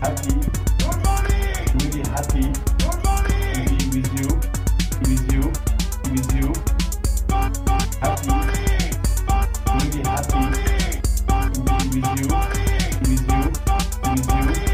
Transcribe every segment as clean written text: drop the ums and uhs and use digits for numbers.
happy, really happy to be with you, with you, with you. Happy, really happy to be with you, with you, with you.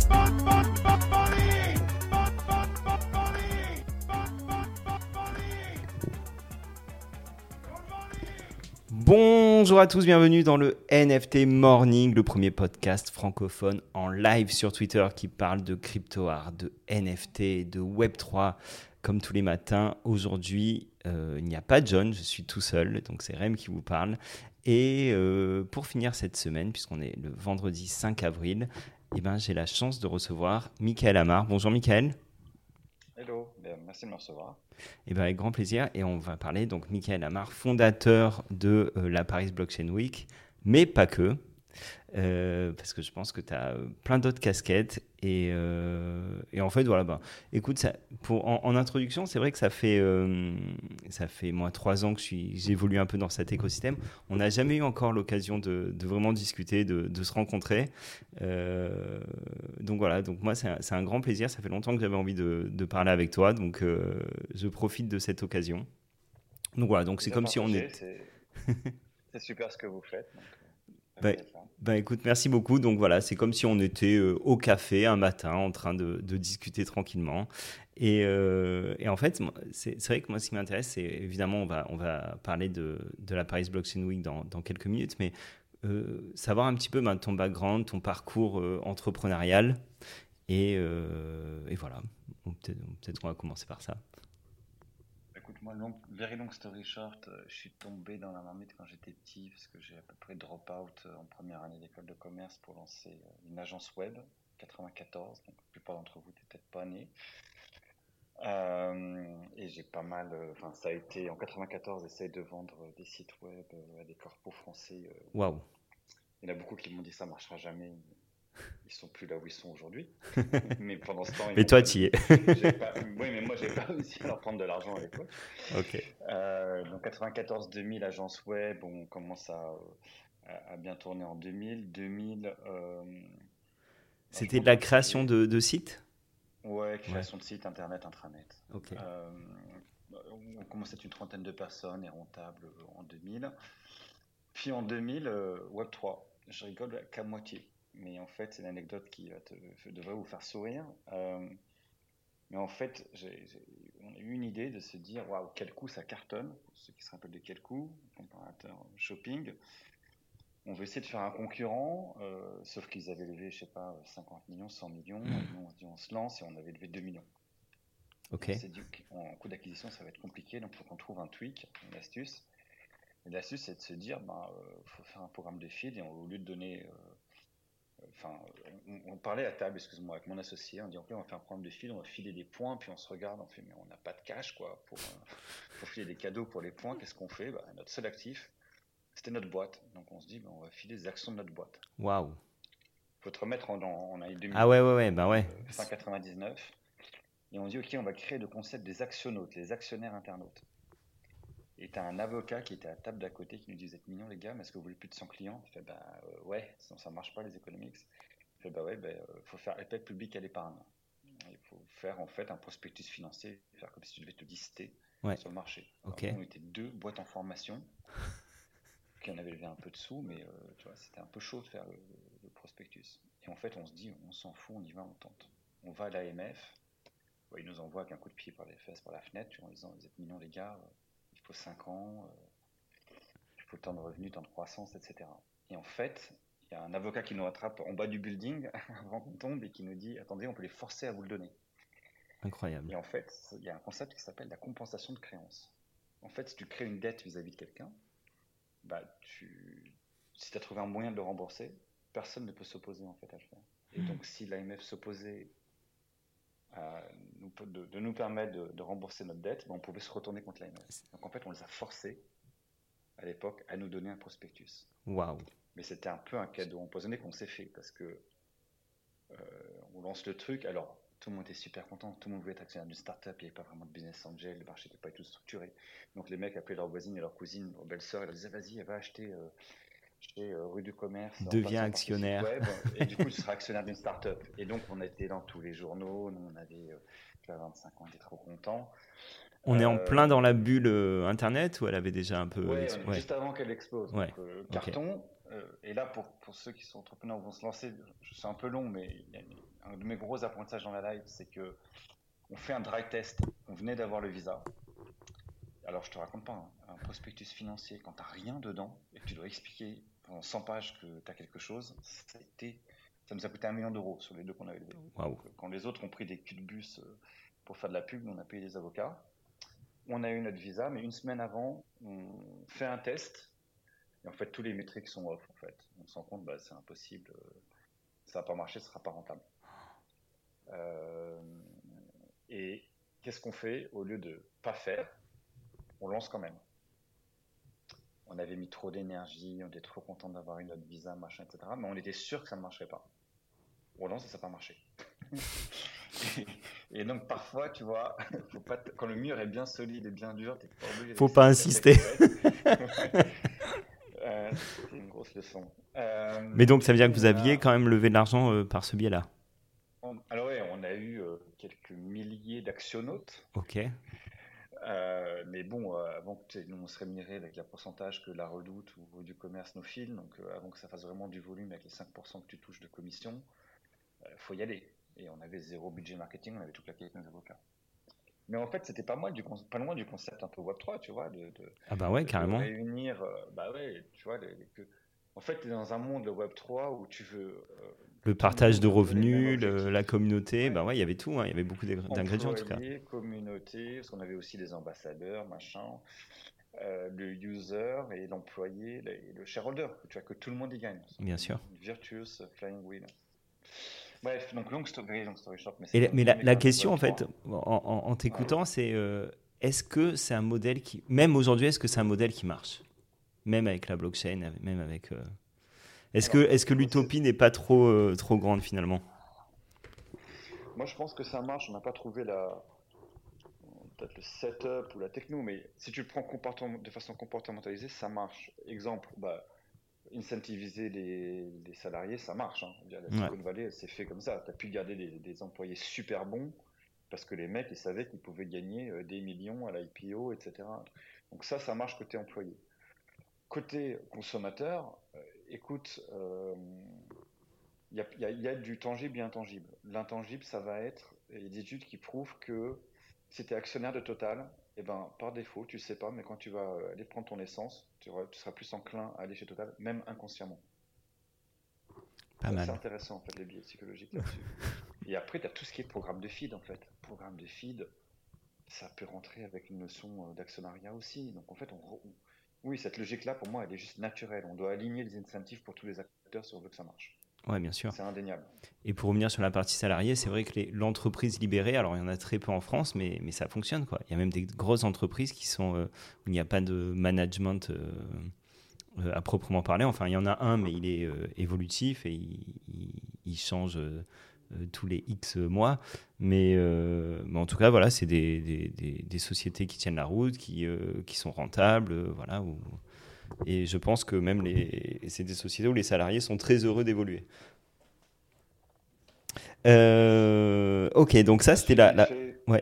Bonjour à tous, bienvenue dans le NFT Morning, le premier podcast francophone en live sur Twitter qui parle de crypto art, de NFT, de Web3 comme tous les matins. Aujourd'hui, il n'y a pas John, je suis tout seul, donc c'est Rem qui vous parle. Et pour finir cette semaine, puisqu'on est le vendredi 5 avril, j'ai la chance de recevoir Michael Amar. Bonjour Michael. Hello, merci de me recevoir. Avec grand plaisir. Et on va parler, donc, Michael Amar, fondateur de la Paris Blockchain Week, mais pas que, parce que je pense que tu as plein d'autres casquettes. Et en fait, voilà, écoute, ça, en introduction, c'est vrai que ça fait moi 3 ans que j'évolue un peu dans cet écosystème. On n'a jamais eu encore l'occasion de vraiment discuter, de se rencontrer. Donc voilà, donc moi, c'est un grand plaisir. Ça fait longtemps que j'avais envie de parler avec toi, donc je profite de cette occasion. Donc voilà, donc c'est comme si on est... C'est super ce que vous faites. Écoute, merci beaucoup. Donc voilà, c'est comme si on était au café un matin en train de discuter tranquillement. Et en fait, c'est vrai que moi, ce qui m'intéresse, c'est évidemment, on va parler de la Paris Blockchain Week dans quelques minutes, mais savoir un petit peu ton background, ton parcours entrepreneurial. Et voilà, peut-être qu'on va commencer par ça. Écoute, moi, very long story short, je suis tombé dans la marmite quand j'étais petit, parce que j'ai à peu près drop out en première année d'école de commerce pour lancer une agence web, 94, donc la plupart d'entre vous n'étaient peut-être pas nés. Et j'ai pas mal, ça a été en 94, essayer de vendre des sites web à des corpos français. Waouh! Il y en a beaucoup qui m'ont dit ça marchera jamais. Ils sont plus là où ils sont aujourd'hui. Mais pendant ce temps, mais toi, tu y es. Oui, mais moi, j'ai pas réussi à leur prendre de l'argent à l'époque. Ok. Donc 94-2000, agence web, on commence à bien tourner en 2000. 2000. C'était de la création de sites? Ouais, création de sites, internet, intranet. Ok. On commence à être une trentaine de personnes et rentable en 2000. Puis en 2000, Web3. Je rigole qu'à moitié. Mais en fait, c'est une anecdote qui devrait vous faire sourire. Mais en fait, on a eu une idée de se dire, waouh, quel coup ça cartonne. Pour ceux qui se rappellent de quel coup, comparateur shopping. On veut essayer de faire un concurrent, sauf qu'ils avaient levé, je sais pas, 50 millions, 100 millions. Et nous, on se dit, on se lance et on avait levé 2 millions. Ok. On s'est dit, en coût d'acquisition, ça va être compliqué, donc il faut qu'on trouve un tweak, une astuce. Et l'astuce, c'est de se dire, faut faire un programme de feed et au lieu de donner... on parlait à table, excuse-moi, avec mon associé, on dit ok, on va faire un programme de feed, on va filer des points, puis on se regarde, on fait mais on n'a pas de cash quoi pour filer des cadeaux pour les points, qu'est-ce qu'on fait? Notre seul actif, c'était notre boîte, donc on se dit on va filer des actions de notre boîte. Waouh! Faut te remettre on a eu 2000, Ah ouais. Fin 99, et on dit ok, on va créer le concept des actionnautes, les actionnaires internautes. Et t'as un avocat qui était à la table d'à côté qui nous dit vous êtes mignons les gars, mais est-ce que vous voulez plus de 100 clients? Je fais ouais, sinon ça marche pas les economics. Je fais faut faire appel public à l'épargne. Il faut faire en fait un prospectus financier, faire comme si tu devais te lister sur le marché. Okay. Alors, on était 2 boîtes en formation qui en avaient levé un peu de sous, mais tu vois, c'était un peu chaud de faire le prospectus. Et en fait, on se dit, on s'en fout, on y va, on tente. On va à l'AMF, ils nous envoient avec un coup de pied par les fesses, par la fenêtre, en disant, vous êtes mignons les gars, il faut 5 ans, il faut tant de revenus, tant de croissance, etc. Et en fait, il y a un avocat qui nous rattrape en bas du building avant qu'on tombe et qui nous dit attendez, on peut les forcer à vous le donner. Incroyable. Et en fait, il y a un concept qui s'appelle la compensation de créance. En fait, si tu crées une dette vis-à-vis de quelqu'un, si tu as trouvé un moyen de le rembourser, personne ne peut s'opposer en fait à le faire. Et donc, si l'AMF s'opposait de nous permettre de rembourser notre dette, on pouvait se retourner contre l'AMF. Donc en fait, on les a forcés à l'époque à nous donner un prospectus. Waouh! Mais c'était un peu un cadeau empoisonné qu'on s'est fait parce que on lance le truc. Alors, tout le monde était super content. Tout le monde voulait être actionnaire d'une startup. Il n'y avait pas vraiment de business angel. Le marché n'était pas du tout structuré. Donc, les mecs appelaient leurs voisines et leurs cousines, leurs belles-sœurs. Ils leur disaient vas-y, va acheter chez Rue du Commerce, en Deviens passant par ce site actionnaire. web, et du coup, tu seras actionnaire d'une start-up. Et donc, on était dans tous les journaux, nous, on avait 25 ans, on était trop contents. On est en plein dans la bulle Internet ou elle avait déjà un peu... Ouais, on est juste avant qu'elle explose. Ouais. Donc, Ok. carton. Et là, pour ceux qui sont entrepreneurs vont se lancer, c'est un peu long, mais un de mes gros apprentissages dans la live, c'est que on fait un dry test. On venait d'avoir le visa. Alors, je te raconte pas, hein, un prospectus financier, quand tu n'as rien dedans et que tu dois expliquer pendant 100 pages que tu as quelque chose, ça nous a coûté 1 million d'euros sur les 2 qu'on avait levés. Waouh. Quand les autres ont pris des culs de bus pour faire de la pub, nous, on a payé des avocats. On a eu notre visa, mais une semaine avant, on fait un test. Et en fait, tous les métriques sont off. En fait, on se rend compte, c'est impossible, ça va pas marcher, ce sera pas rentable. Et qu'est-ce qu'on fait au lieu de pas faire? On lance quand même. On avait mis trop d'énergie, on était trop content d'avoir eu notre visa, machin, etc. Mais on était sûr que ça ne marcherait pas. On lance et ça n'a pas marché. et donc parfois, tu vois, quand le mur est bien solide et bien dur, t'es pas obligé. Faut pas insister. C'est une grosse leçon. Mais donc ça veut dire que vous aviez quand même levé de l'argent par ce biais-là. Alors oui, on a eu quelques milliers d'actionnautes. Ok. Mais bon, avant que nous on se rémunérait avec le pourcentage que la Redoute ou du commerce nous file, donc avant que ça fasse vraiment du volume avec les 5% que tu touches de commission, faut y aller. Et on avait 0 budget marketing, on avait tout claqué avec nos avocats. Mais en fait, c'était pas loin du concept un peu Web3, tu vois, ah bah ouais, carrément. de réunir, tu vois, en fait, tu es dans un monde, le Web3, où tu veux... le partage de revenus, la communauté, bah ouais, il y avait tout, hein, il y avait beaucoup d'ingrédients en tout cas. Communauté, parce qu'on avait aussi des ambassadeurs, machin, le user et l'employé, le shareholder, tu vois, que tout le monde y gagne. Bien sûr. Virtuous flying wheel. Bref, donc long story short. Mais la question, en fait, en t'écoutant, c'est est-ce que c'est un modèle qui, même aujourd'hui, est-ce que c'est un modèle qui marche? Même avec la blockchain, même avec... Est-ce que l'utopie n'est pas trop grande finalement? Moi, je pense que ça marche. On n'a pas trouvé peut-être le setup ou la techno, mais si tu le prends de façon comportementalisée, ça marche. Exemple, incentiviser les salariés, ça marche. Hein. La Silicon Valley, c'est fait comme ça. Tu as pu garder des employés super bons parce que les mecs, ils savaient qu'ils pouvaient gagner des millions à l'IPO, etc. Donc ça marche côté employé. Côté consommateur, écoute, il y a du tangible et intangible. L'intangible, ça va être des études qui prouvent que si tu es actionnaire de Total, par défaut, tu ne sais pas, mais quand tu vas aller prendre ton essence, tu seras plus enclin à aller chez Total, même inconsciemment. Pas mal. C'est intéressant, en fait, les biais psychologiques là-dessus. Et après, tu as tout ce qui est programme de feed, en fait. Programme de feed, ça peut rentrer avec une notion d'actionnariat aussi. Donc, en fait, oui, cette logique-là, pour moi, elle est juste naturelle. On doit aligner les incentives pour tous les acteurs si on veut que ça marche. Ouais, bien sûr. C'est indéniable. Et pour revenir sur la partie salariée, c'est vrai que l'entreprise libérée, alors il y en a très peu en France, mais ça fonctionne, quoi. Il y a même des grosses entreprises qui sont où il n'y a pas de management à proprement parler. Enfin, il y en a un, mais il est évolutif et il change tous les X mois. Mais en tout cas, voilà, c'est des sociétés qui tiennent la route, qui sont rentables, voilà. Et je pense que même c'est des sociétés où les salariés sont très heureux d'évoluer. Ok, donc ça c'était Ouais.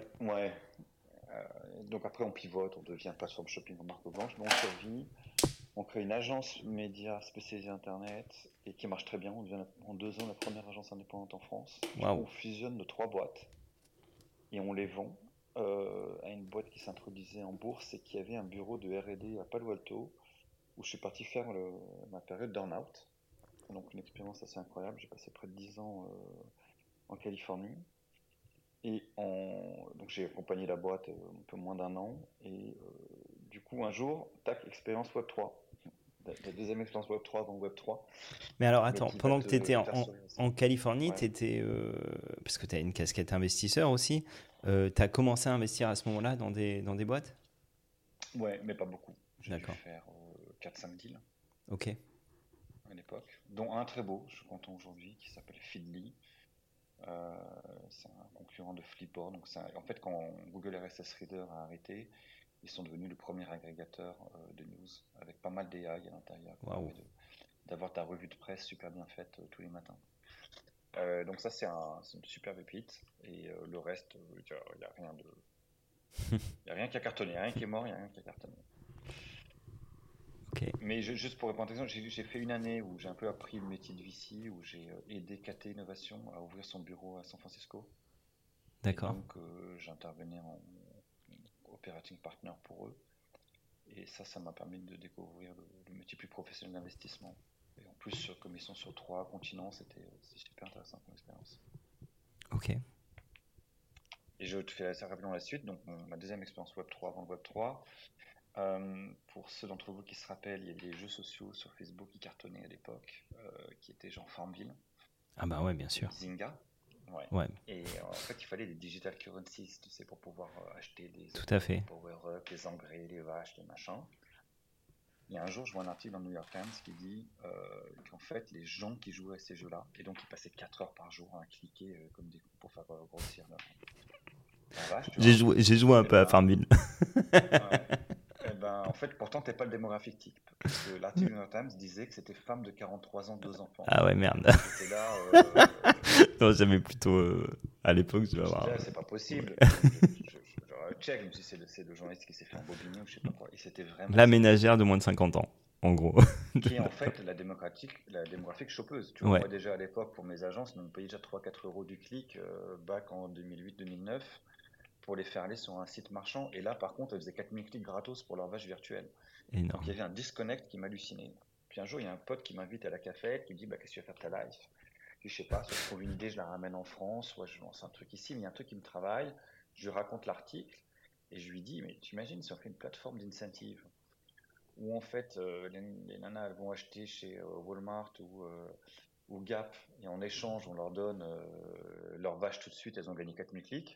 Donc après on pivote, on devient plateforme shopping en marque blanche, mais on survit. On crée une agence média spécialisée Internet et qui marche très bien. On devient en 2 ans la première agence indépendante en France. Wow. On fusionne nos 3 boîtes et on les vend à une boîte qui s'introduisait en bourse et qui avait un bureau de R&D à Palo Alto où je suis parti faire ma période d'earn-out. Donc une expérience assez incroyable. J'ai passé près de 10 ans en Californie. Et donc j'ai accompagné la boîte un peu moins d'1 an. Et du coup, un jour, tac, expérience Web3. La deuxième expérience Web3 avant Web3. Mais alors, attends, pendant que tu étais en Californie, parce que tu as une casquette investisseur aussi, tu as commencé à investir à ce moment-là dans des boîtes? Ouais, mais pas beaucoup. J'ai dû D'accord. faire 4-5 deals. Ok. À l'époque, dont un très beau, je suis content aujourd'hui, qui s'appelle Feedly. C'est un concurrent de Flipboard. Donc en fait, quand Google RSS Reader a arrêté, ils sont devenus le premier agrégateur de news avec pas mal d'AI à l'intérieur. Wow. d'avoir ta revue de presse super bien faite tous les matins. Donc ça, c'est une super pépite. Et le reste, il n'y a rien de... Il n'y a rien qui a cartonné, il n'y a rien qui est mort, il n'y a rien qui a cartonné. Ok. Mais juste pour répondre à ta question, j'ai fait une année où j'ai un peu appris le métier de VC, où j'ai aidé KT Innovation à ouvrir son bureau à San Francisco. D'accord. Et donc, j'intervenais en operating partner pour eux. Et ça m'a permis de découvrir le métier plus professionnel d'investissement. Et en plus, comme ils sont sur 3 continents, c'est super intéressant comme expérience. Ok. Et je te fais assez rapidement la suite. Donc, ma deuxième expérience Web3 avant le Web3. Pour ceux d'entre vous qui se rappellent, il y a des jeux sociaux sur Facebook qui cartonnaient à l'époque, qui étaient genre Farmville. Ah bah ouais, bien sûr. Zynga. Ouais. Et en fait, il fallait des digital currencies, tu sais, pour pouvoir acheter des Tout à fait. power-up, les engrais, les vaches, les machins. Et un jour, je vois un article dans le New York Times qui dit qu'en fait, les gens qui jouaient à ces jeux-là, et donc ils passaient 4 heures par jour à cliquer comme des cons pour faire grossir leur vache. J'ai joué un peu à Farmville. Et ben, en fait, pourtant, t'es pas le démographique type. Parce que l'article du New York Times disait que c'était femme de 43 ans, 2 enfants. Ah ouais, merde. C'était là. Non, j'avais plutôt. À l'époque, je vais avoir. C'est pas possible. Je check, même si c'est le journaliste qui s'est fait embobiner ou je sais pas quoi. Et c'était vraiment. La ménagère de moins de 50 ans, en gros. Qui est en fait la démographique chopeuse. Tu vois, moi déjà à l'époque, pour mes agences, nous on payait déjà 3-4 euros du clic, back en 2008-2009, pour les faire aller sur un site marchand. Et là, par contre, elles faisaient 4000 clics gratos pour leur vache virtuelle. Énorme. Donc il y avait un disconnect qui m'hallucinait. Puis un jour, il y a un pote qui m'invite à la cafette, qui me dit qu'est-ce que tu vas faire de ta life? Je sais pas, si je trouve une idée, je la ramène en France, je lance un truc ici, mais il y a un truc qui me travaille. Je lui raconte l'article et je lui dis, mais tu imagines si on fait une plateforme d'incentive où en fait les nanas elles vont acheter chez Walmart ou Gap et en échange on leur donne leur vache tout de suite, elles ont gagné 4000 clics.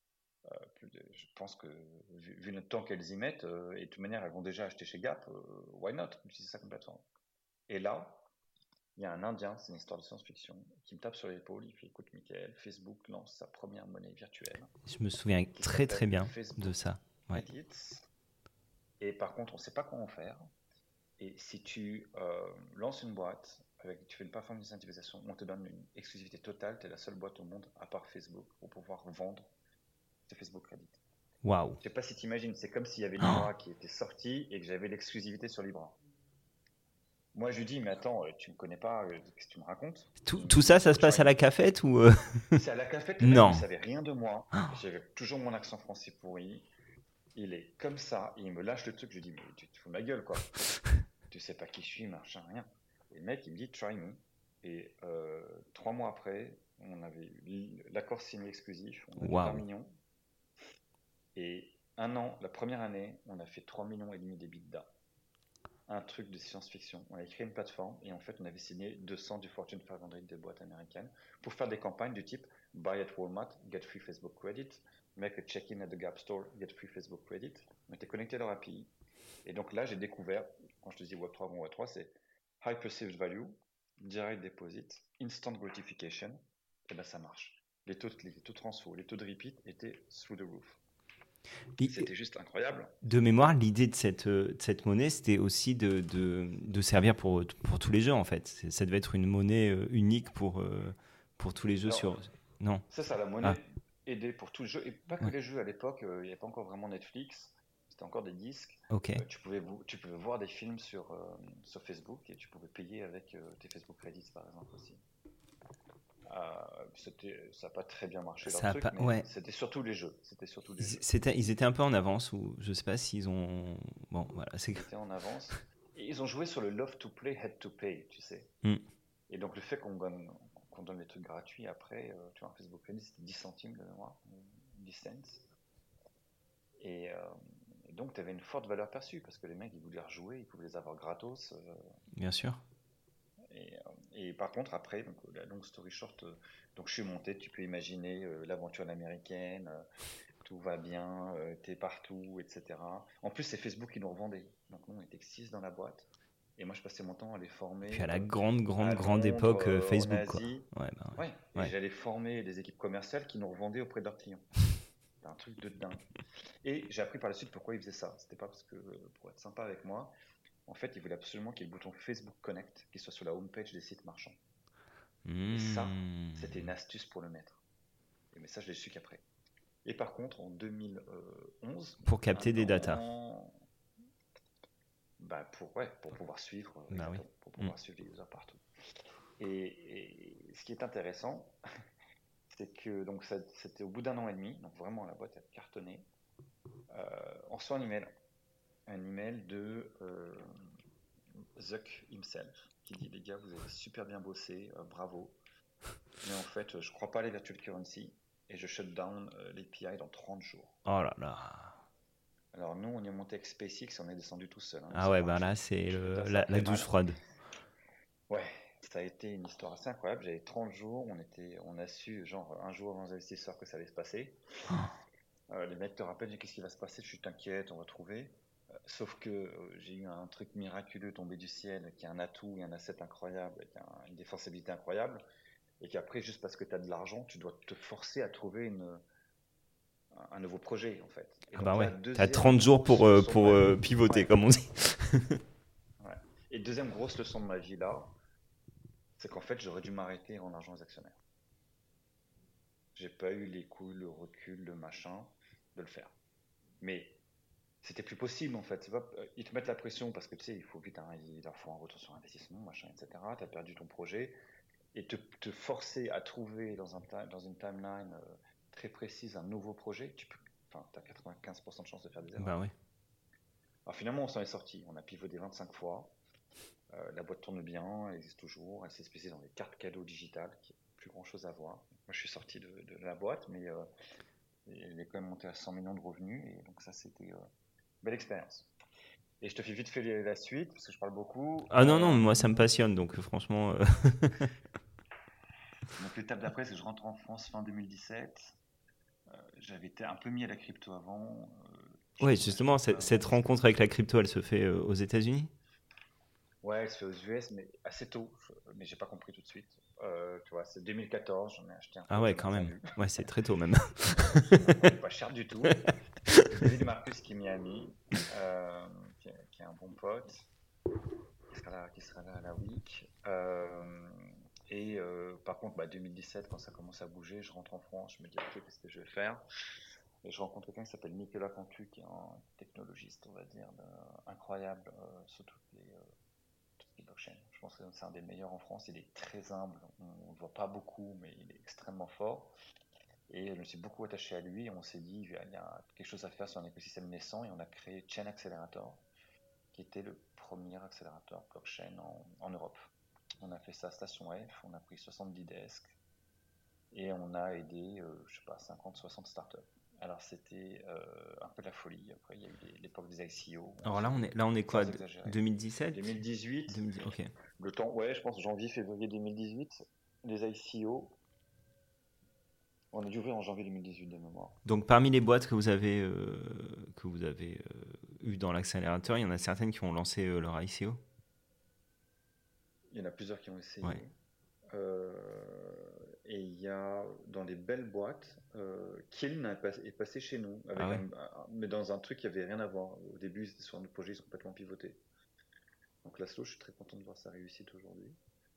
Je pense que vu le temps qu'elles y mettent, et de toute manière elles vont déjà acheter chez Gap, why not utiliser ça comme plateforme. Et là, il y a un Indien, c'est une histoire de science-fiction, qui me tape sur l'épaule, il fait écoute Michael, Facebook lance sa première monnaie virtuelle. Je me souviens très très bien de ça. Ouais. Et par contre, on ne sait pas comment faire. Et si tu lances une boîte, tu fais une plateforme d'incentivisation, on te donne une exclusivité totale, tu es la seule boîte au monde, à part Facebook, pour pouvoir vendre tes Facebook Credit. Waouh. Je ne sais pas si tu imagines, c'est comme s'il y avait Libra qui était sorti et que j'avais l'exclusivité sur Libra. Moi, je lui dis, mais attends, tu me connais pas, qu'est-ce que tu me racontes? Tout ça se passe à la cafette ou C'est à la cafette, le mec ne savait rien de moi. J'avais toujours mon accent français pourri. Il est comme ça, il me lâche le truc, je lui dis, mais tu te fous de ma gueule, quoi. Tu sais pas qui je suis, machin, rien. Et le mec, il me dit, try me. Et 3 mois après, on avait l'accord signé exclusif, on a 20 millions. Et un an, la première année, on a fait 3,5 millions d'EBITDA. Un truc de science-fiction. On a créé une plateforme et en fait, on avait signé 200 du Fortune 500 des boîtes américaines pour faire des campagnes du type Buy at Walmart, get free Facebook credit, make a check-in at the Gap store, get free Facebook credit. On était connecté à leur API. Et donc là, j'ai découvert, quand je te dis Web3, bon Web3, c'est high perceived value, direct deposit, instant gratification. Et ben ça marche. Les taux de transfo, les taux de repeat étaient through the roof. C'était juste incroyable. De mémoire, l'idée de cette monnaie, c'était aussi de servir pour tous les jeux, en fait. Ça devait être une monnaie unique pour tous les jeux. Non. Ça, la monnaie aidée pour tous les jeux. Et pas que les jeux à l'époque, il n'y avait pas encore vraiment Netflix. C'était encore des disques. Okay. Tu pouvais voir des films sur Facebook et tu pouvais payer avec tes Facebook Credits, par exemple, aussi. Ça n'a pas très bien marché leur truc, mais c'était surtout les jeux. Ils étaient un peu en avance, ou je sais pas s'ils ont. Bon, voilà. Ils étaient en avance. Et ils ont joué sur le love to play, head to pay, tu sais. Et donc le fait qu'on donne des trucs gratuits après, tu vois, un Facebook Credit, c'était 10 centimes de mémoire, 10 cents. Et donc tu avais une forte valeur perçue parce que les mecs ils voulaient rejouer, ils pouvaient les avoir gratos. Bien sûr. Et par contre, après, donc, la long story short, donc je suis monté, tu peux imaginer l'aventure américaine, tout va bien, t'es partout, etc. En plus, c'est Facebook qui nous revendait. Donc, nous, on était 6 dans la boîte. Et moi, je passais mon temps à les former. Puis à la grande époque Facebook, quoi. Et j'allais former des équipes commerciales qui nous revendaient auprès de leurs clients. C'était un truc de dingue. Et j'ai appris par la suite pourquoi ils faisaient ça. C'était pas parce que pour être sympa avec moi. En fait, ils voulaient absolument qu'il y ait le bouton Facebook Connect qui soit sur la homepage des sites marchands. Et ça, c'était une astuce pour le mettre. Mais ça, je l'ai su qu'après. Et par contre, en 2011, Pour capter des datas. Pour pouvoir suivre, Bah oui. pour pouvoir suivre les users partout. Et ce qui est intéressant, c'est que donc c'était au bout d'un an et demi, donc vraiment la boîte a cartonné. On reçoit un email de Zuck himself qui dit les gars, vous avez super bien bossé, bravo. Mais en fait, je crois pas à les virtual currency et je shut down l'API dans 30 jours. Oh là là. Alors nous, on est monté avec SpaceX, on est descendu tout seul. Ah ouais, ben là, c'est la douche froide. Ouais, ça a été une histoire assez incroyable. J'avais 30 jours, on a su, genre, un jour avant les investisseurs que ça allait se passer. Les mecs te rappellent, qu'est-ce qui va se passer? Je suis t'inquiète, on va trouver. Sauf que j'ai eu un truc miraculeux tombé du ciel, qui a un atout et un asset incroyable, qui a une défensibilité incroyable, et qu'après, juste parce que tu as de l'argent, tu dois te forcer à trouver un nouveau projet, en fait. Et ah bah ouais, tu as 30 jours pour pivoter, ouais. Comme on dit. Ouais. Et deuxième grosse leçon de ma vie, là, c'est qu'en fait, j'aurais dû m'arrêter et rendre l'argent aux actionnaires. J'ai pas eu les couilles, le recul, le machin de le faire. Mais c'était plus possible, en fait. C'est pas, ils te mettent la pression parce que tu sais, il faut vite, il leur faut un retour sur investissement, machin, etc. Tu as perdu ton projet. Et te forcer à trouver dans une timeline très précise un nouveau projet, tu as 95% de chances de faire des erreurs. Bah ouais. Alors finalement, on s'en est sorti. On a pivoté 25 fois. La boîte tourne bien, elle existe toujours. Elle s'est spécialisée dans les cartes cadeaux digitales, qui n'a plus grand chose à voir. Moi, je suis sorti de la boîte, mais elle est quand même montée à 100 millions de revenus. Et donc, ça, c'était une belle expérience. Et je te fais vite fait la suite, parce que je parle beaucoup. Ah non, moi, ça me passionne, donc franchement. Donc, l'étape d'après, c'est que je rentre en France fin 2017. J'avais été un peu mis à la crypto avant. Ouais, justement, cette rencontre avec la crypto, elle se fait aux États-Unis? Ouais, elle se fait aux US, mais assez tôt. Mais j'ai pas compris tout de suite. Tu vois, c'est 2014, j'en ai acheté un peu. Ah ouais, quand même. Ouais, c'est très tôt même. Pas cher du tout. C'est David Marcus qui m'y a mis, qui est un bon pote, qui sera là à la week. Par contre, 2017, quand ça commence à bouger, je rentre en France, je me dis, ok, qu'est-ce que je vais faire? Et je rencontre quelqu'un qui s'appelle Nicolas Cantu, qui est un technologiste, on va dire, incroyable sur toutes les blockchains. Je pense que c'est un des meilleurs en France. Il est très humble, on ne le voit pas beaucoup, mais il est extrêmement fort. Et je me suis beaucoup attaché à lui. Et on s'est dit, il y a quelque chose à faire sur un écosystème naissant. Et on a créé Chain Accelerator, qui était le premier accélérateur blockchain en Europe. On a fait ça à Station F, on a pris 70 desks et on a aidé, 50-60 startups. Alors c'était un peu la folie. Après, il y a eu l'époque des ICO. Alors là, on est quoi? 2017 2018. Ok. Le temps, ouais, je pense janvier-février 2018. Les ICO, on a dû ouvrir en janvier 2018 de mémoire. Donc parmi les boîtes que vous avez eues dans l'accélérateur, il y en a certaines qui ont lancé leur ICO? Il y en a plusieurs qui ont essayé. Ouais. Et il y a dans les belles boîtes, Kiln est passé chez nous, mais dans un truc qui avait rien à voir. Au début, ils étaient sur un autre projet, ils ont complètement pivoté. Donc Laszlo, je suis très content de voir sa réussite aujourd'hui.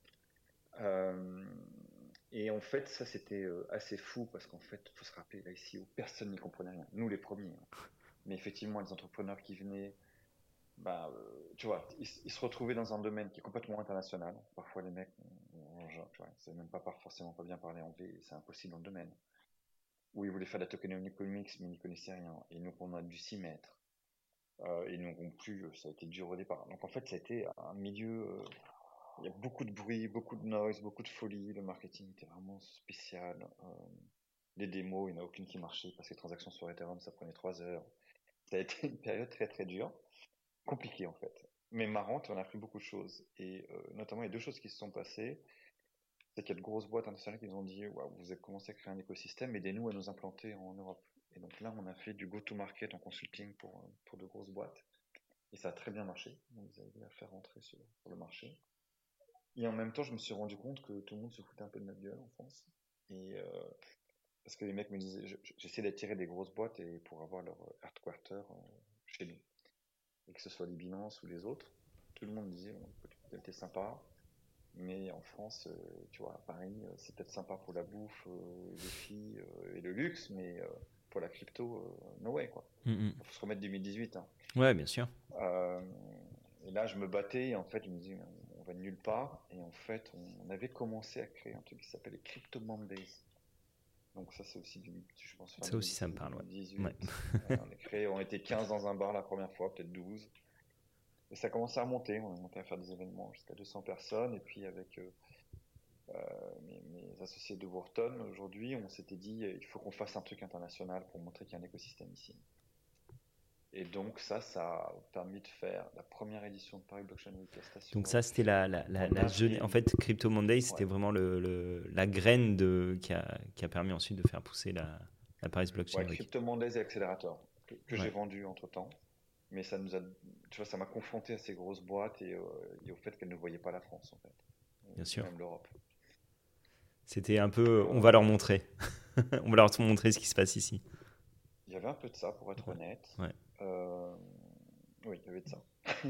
Et en fait, ça c'était assez fou parce qu'en fait, il faut se rappeler, l'ICO, personne n'y comprenait rien. Nous, les premiers. Mais effectivement, les entrepreneurs qui venaient, tu vois, ils se retrouvaient dans un domaine qui est complètement international. Parfois, les mecs, tu vois, ils ne savaient même pas forcément pas bien parler anglais, c'est impossible dans le domaine. Où ils voulaient faire de la tokenomics, mais ils n'y connaissaient rien. Et nous, on a dû s'y mettre. Et nous non plus, ça a été dur au départ. Donc en fait, ça a été un milieu. Il y a beaucoup de bruit, beaucoup de noise, beaucoup de folie. Le marketing était vraiment spécial. Les démos, il n'y en a aucune qui marchait parce que les transactions sur Ethereum, ça prenait 3 heures. Ça a été une période très très dure. Compliqué en fait, mais marrante. On a appris beaucoup de choses et notamment il y a deux choses qui se sont passées. C'est qu'il y a de grosses boîtes internationales qui nous ont dit wow, vous avez commencé à créer un écosystème, aidez-nous à nous implanter en Europe. Et donc là on a fait du go-to-market en consulting pour de grosses boîtes et ça a très bien marché. On nous a aidé à faire rentrer sur le marché et en même temps je me suis rendu compte que tout le monde se foutait un peu de notre gueule en France et parce que les mecs me disaient j'essaie d'attirer des grosses boîtes et pour avoir leur headquarter chez nous, et que ce soit les Binance ou les autres. tout le monde disait était sympa. Mais en France, tu vois, à Paris, c'est peut-être sympa pour la bouffe, les filles et le luxe, mais pour la crypto, no way, quoi. Il faut se remettre 2018. Hein. Ouais, bien sûr. Euh, et là, je me battais, et en fait, je me disais, on va nulle part. Et en fait, on avait commencé à créer un truc qui s'appelle les Crypto Mondays. Donc ça, c'est aussi, je pense, fin Ça aussi, ça me parle, ouais. 2018. Ouais. On était 15 dans un bar la première fois, peut-être 12. Et ça commençait à monter, on a monté à faire des événements jusqu'à 200 personnes. Et puis avec mes associés de Wharton, aujourd'hui, on s'était dit, il faut qu'on fasse un truc international pour montrer qu'il y a un écosystème ici. Et donc ça a permis de faire la première édition de Paris Blockchain Week à Station. Donc ça, c'était en fait, Crypto Monday, c'était vraiment la graine qui a permis ensuite de faire pousser la Paris Blockchain Week. Crypto Mondays et Accélérateur que j'ai vendu entre-temps. Mais ça nous a, tu vois, ça m'a confronté à ces grosses boîtes et au fait qu'elles ne voyaient pas la France, en fait. Bien sûr. Même l'Europe. C'était un peu, on va leur montrer. On va leur montrer ce qui se passe ici. Il y avait un peu de ça, pour être honnête. Ouais. Oui, il y avait de ça.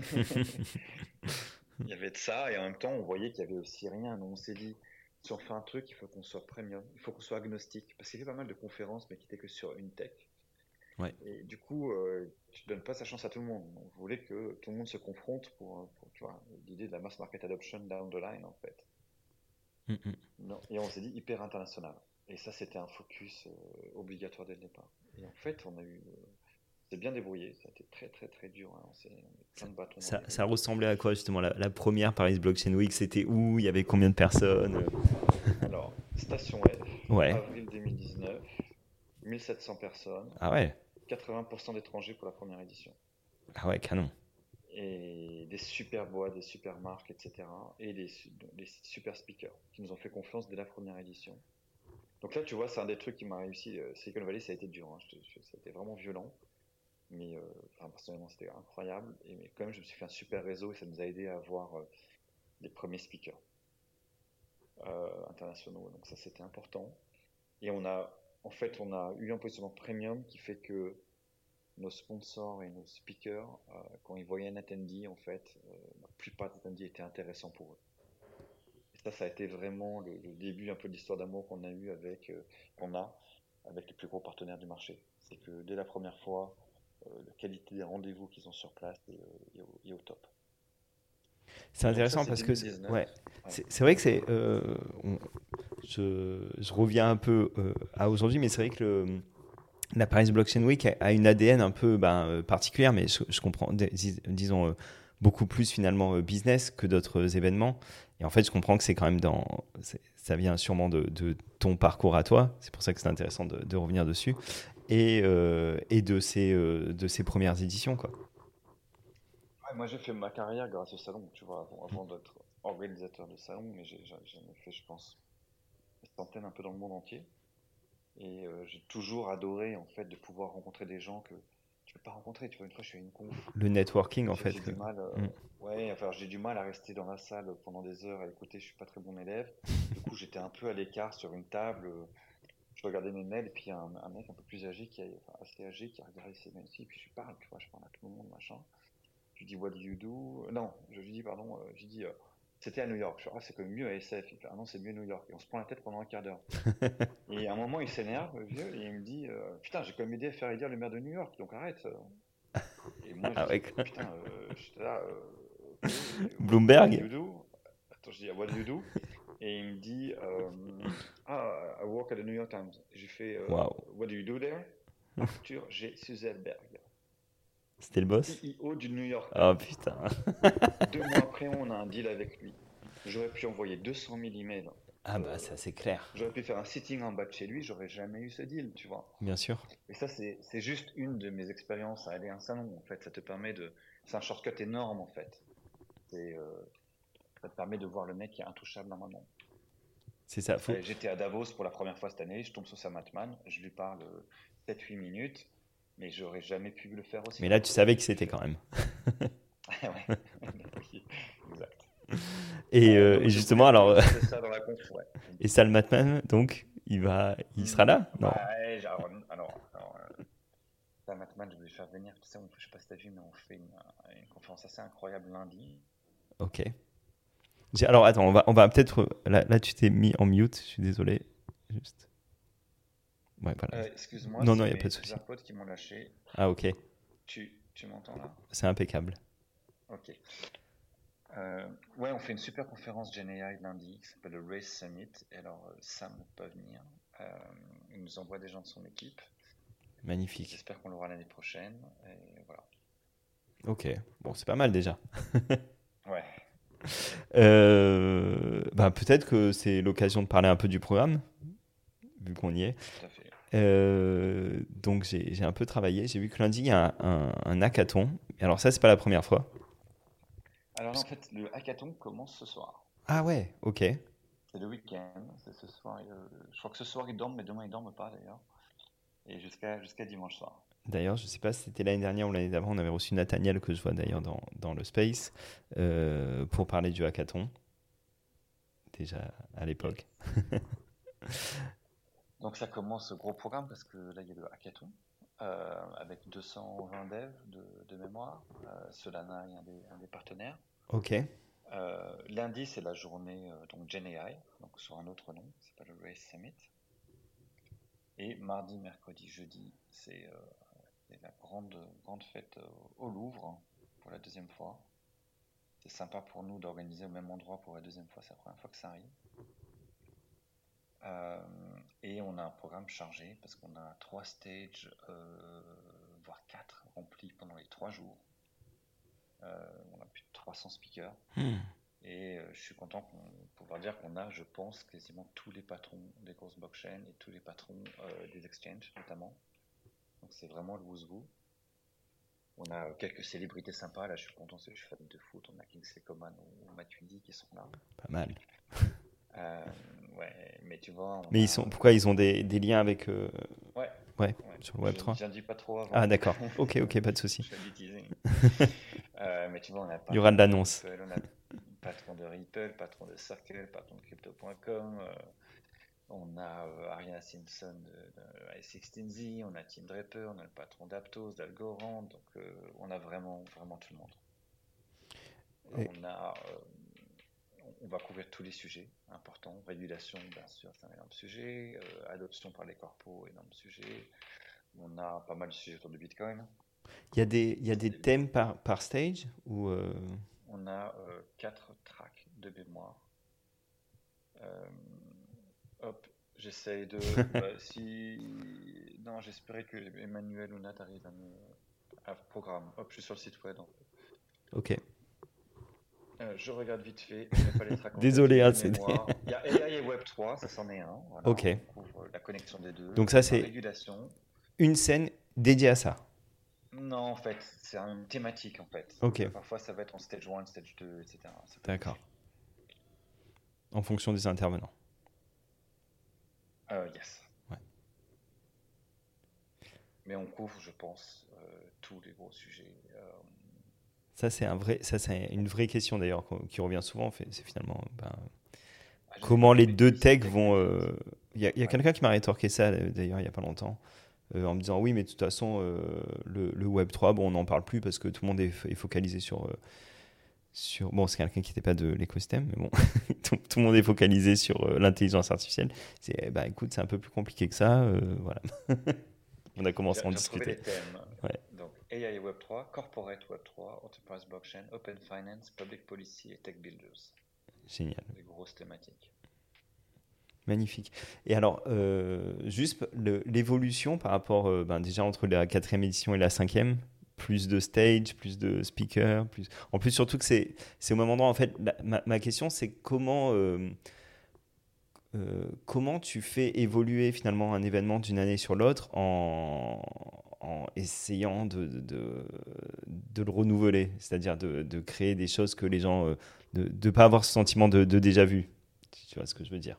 Il y avait de ça, et en même temps, on voyait qu'il y avait aussi rien. Donc on s'est dit, si on fait un truc, il faut qu'on soit premium, il faut qu'on soit agnostique. Parce qu'il y avait pas mal de conférences, mais qui n'étaient que sur une tech. Ouais. Et du coup, tu ne donnes pas sa chance à tout le monde. On voulait que tout le monde se confronte pour tu vois, l'idée de la mass market adoption down the line, en fait. Non. Et on s'est dit hyper international. Et ça, c'était un focus obligatoire dès le départ. Et en fait, c'est bien débrouillé. Ça a été très, très, très dur. Hein. C'est plein de bâtons. Ça ressemblait à quoi, justement, la première Paris Blockchain Week? C'était où? Il y avait combien de personnes? Alors, Station F, ouais. avril 2019, 1700 personnes. Ah ouais. 80% d'étrangers pour la première édition. Ah ouais, canon. Et des super boîtes, des super marques, etc. Et des super speakers qui nous ont fait confiance dès la première édition. Donc là, tu vois, c'est un des trucs qui m'a réussi. Silicon Valley, ça a été dur. Hein. Ça a été vraiment violent. Mais personnellement, c'était incroyable. Mais quand même, je me suis fait un super réseau et ça nous a aidé à avoir les premiers speakers internationaux. Donc ça, c'était important. Et on a eu un positionnement premium qui fait que nos sponsors et nos speakers, quand ils voyaient un attendee, en fait, la plupart des attendees étaient intéressants pour eux. Et ça a été vraiment le début un peu de l'histoire d'amour qu'on a eu avec les plus gros partenaires du marché. C'est que dès la première fois, la qualité des rendez-vous qu'ils ont sur place est au top. C'est intéressant parce que c'est vrai que c'est je reviens un peu à aujourd'hui, mais c'est vrai que la Paris Blockchain Week a une ADN un peu particulière, mais je comprends, disons beaucoup plus finalement business que d'autres événements. Et en fait, je comprends que c'est quand même ça vient sûrement de ton parcours à toi. C'est pour ça que c'est intéressant de revenir dessus et de ces premières éditions, quoi. Ouais, moi, j'ai fait ma carrière grâce au salon, tu vois, avant d'être organisateur de salon, mais j'en ai fait, je pense, des centaines un peu dans le monde entier. Et j'ai toujours adoré, en fait, de pouvoir rencontrer des gens que tu peux pas rencontrer. Tu vois, une fois, je suis à une conf. Le networking, en fait. J'ai du mal, j'ai du mal à rester dans la salle pendant des heures à écouter. Je suis pas très bon élève. Du coup, j'étais un peu à l'écart sur une table. Je regardais mes mails et puis il y a un mec un peu plus âgé, assez âgé, qui a regardé ses mails aussi. Et puis je parle à tout le monde, machin. Je lui dis, what do you do? Non, je lui dis, pardon, je lui dis, c'était à New York. Je dis, c'est quand même mieux à SF. Il fait, ah non, c'est mieux New York. Et on se prend la tête pendant un quart d'heure. Et à un moment, il s'énerve, le vieux, et il me dit, putain, j'ai quand même aidé à faire élire le maire de New York, donc arrête. Et moi, je dis, putain, j'étais là. Bloomberg. Attends, je dis, what do you do? Et il me dit, I work at the New York Times. J'ai fait, what do you do there? Arthur G. Suzelberg. C'était le boss? CEO du New York. Oh putain. 2 mois après, on a un deal avec lui. J'aurais pu envoyer 200 000 emails. Ah bah ça c'est clair. J'aurais pu faire un sitting en bas de chez lui, j'aurais jamais eu ce deal, tu vois. Bien sûr. Et ça, c'est juste une de mes expériences à aller à un salon, en fait. Ça te permet c'est un shortcut énorme, en fait. Ça te permet de voir le mec qui est intouchable normalement. C'est ça. J'étais à Davos pour la première fois cette année, je tombe sur Sam Altman, je lui parle 7-8 minutes, mais j'aurais jamais pu le faire aussi. Mais là, tu savais que c'était quand même. Ouais, exact. Et justement, alors. Ça dans la conf, ouais. Et Sam Altman, donc, il sera là? Non. Ouais, Sam Altman, je voulais faire venir, tu sais, je sais pas si t'as vu, mais on fait une conférence assez incroyable lundi. Ok. Alors, attends, on va peut-être... Là, tu t'es mis en mute, je suis désolé. Juste... Ouais, voilà. Excuse-moi, Non, c'est il n'y a pas mes de souci. AirPods qui m'ont lâché. Ah, ok. Tu m'entends là? C'est impeccable. Ok. Ouais, on fait une super conférence GenAI lundi qui s'appelle le Race Summit. Et alors, Sam ne peut pas venir. Il nous envoie des gens de son équipe. Magnifique. J'espère qu'on l'aura l'année prochaine. Et voilà. Ok. Bon, c'est pas mal déjà. Ouais. Peut-être que c'est l'occasion de parler un peu du programme, vu qu'on y est. Tout à fait. Donc j'ai un peu travaillé. J'ai vu que lundi, il y a un hackathon. Alors ça, c'est pas la première fois. Alors là, en fait, le hackathon commence ce soir. Ah ouais, ok. C'est le week-end, c'est ce soir. Je crois que ce soir ils dorment, mais demain ils dorment pas d'ailleurs. Et jusqu'à dimanche soir. D'ailleurs, je sais pas si c'était l'année dernière ou l'année d'avant, on avait reçu Nathaniel, que je vois d'ailleurs dans le Space, pour parler du hackathon. Déjà à l'époque. Donc ça commence gros programme parce que là il y a le hackathon avec 220 devs de mémoire. Solana est un des partenaires. Ok. Lundi c'est la journée donc GenAI, donc sur un autre nom, c'est pas le Race Summit. Et mardi, mercredi, jeudi, c'est la grande fête au Louvre pour la deuxième fois. C'est sympa pour nous d'organiser au même endroit pour la deuxième fois, c'est la première fois que ça arrive. Et on a un programme chargé parce qu'on a 3 stages, voire 4 remplis pendant les 3 jours. On a plus de 300 speakers. Et je suis content de pouvoir dire qu'on a, je pense, quasiment tous les patrons des grosses blockchains et tous les patrons des exchanges notamment. Donc c'est vraiment le who's who. On a quelques célébrités sympas, là je suis content parce que je suis fan de foot. On a Kingsley Coman ou Matuidi qui sont là. Pas mal. Ouais, mais tu vois. Mais pourquoi ils ont des liens avec. Ouais, sur le Web3. J'en dis pas trop avant. Ah d'accord, ok, pas de souci. Je fais du teasing. Mais tu vois, on a Il y aura de l'annonce. On a patron de Ripple, patron de Circle, patron de Crypto.com. On a Ariana Simpson de i16z, on a Tim Draper, on a le patron d'Aptos, d'Algorand, donc on a vraiment tout le monde. On va couvrir tous les sujets importants. Régulation, bien sûr, c'est un énorme sujet. Adoption par les corpos, énorme sujet. On a pas mal de sujets autour de Bitcoin. Il y a des thèmes par stage ou On a 4 tracks de mémoire. J'essaye de... Non, j'espérais que Emmanuel ou Nat arrivent à programme. Je suis sur le site web. Ok. Je regarde vite fait. Je n'ai pas les tracks. Désolé, Il y a AI et Web3, ça c'en est un. Voilà, ok. on couvre la connexion des deux. Donc ça, c'est régulation. Une scène dédiée à ça. Non, en fait, c'est une thématique en fait. Ok. Parfois, ça va être en stage 1, stage 2, etc. D'accord. En fonction des intervenants. Yes. Ouais. Mais on couvre, je pense, tous les gros sujets. Ça, c'est une vraie question d'ailleurs qui revient souvent. C'est finalement comment les deux techs vont. Il y a quelqu'un qui m'a rétorqué ça d'ailleurs il n'y a pas longtemps. En me disant oui, mais de toute façon, le Web3, bon, on n'en parle plus parce que tout le monde est focalisé sur. Bon, c'est quelqu'un qui n'était pas de l'écosystème, mais bon, tout le monde est focalisé sur l'intelligence artificielle. Écoute, c'est un peu plus compliqué que ça. Voilà. On a commencé à en discuter. Les thèmes. Ouais. Donc, AI Web3, Corporate Web3, Enterprise Blockchain, Open Finance, Public Policy et Tech Builders. Génial. Des grosses thématiques. Magnifique. Et alors, juste l'évolution par rapport, déjà entre la 4e édition et la 5e, plus de stage, plus de speakers, en plus surtout que c'est au même endroit. En fait, ma question, c'est comment tu fais évoluer finalement un événement d'une année sur l'autre en essayant de le renouveler, c'est-à-dire de créer des choses que les gens, de ne pas avoir ce sentiment de déjà vu. Tu vois ce que je veux dire?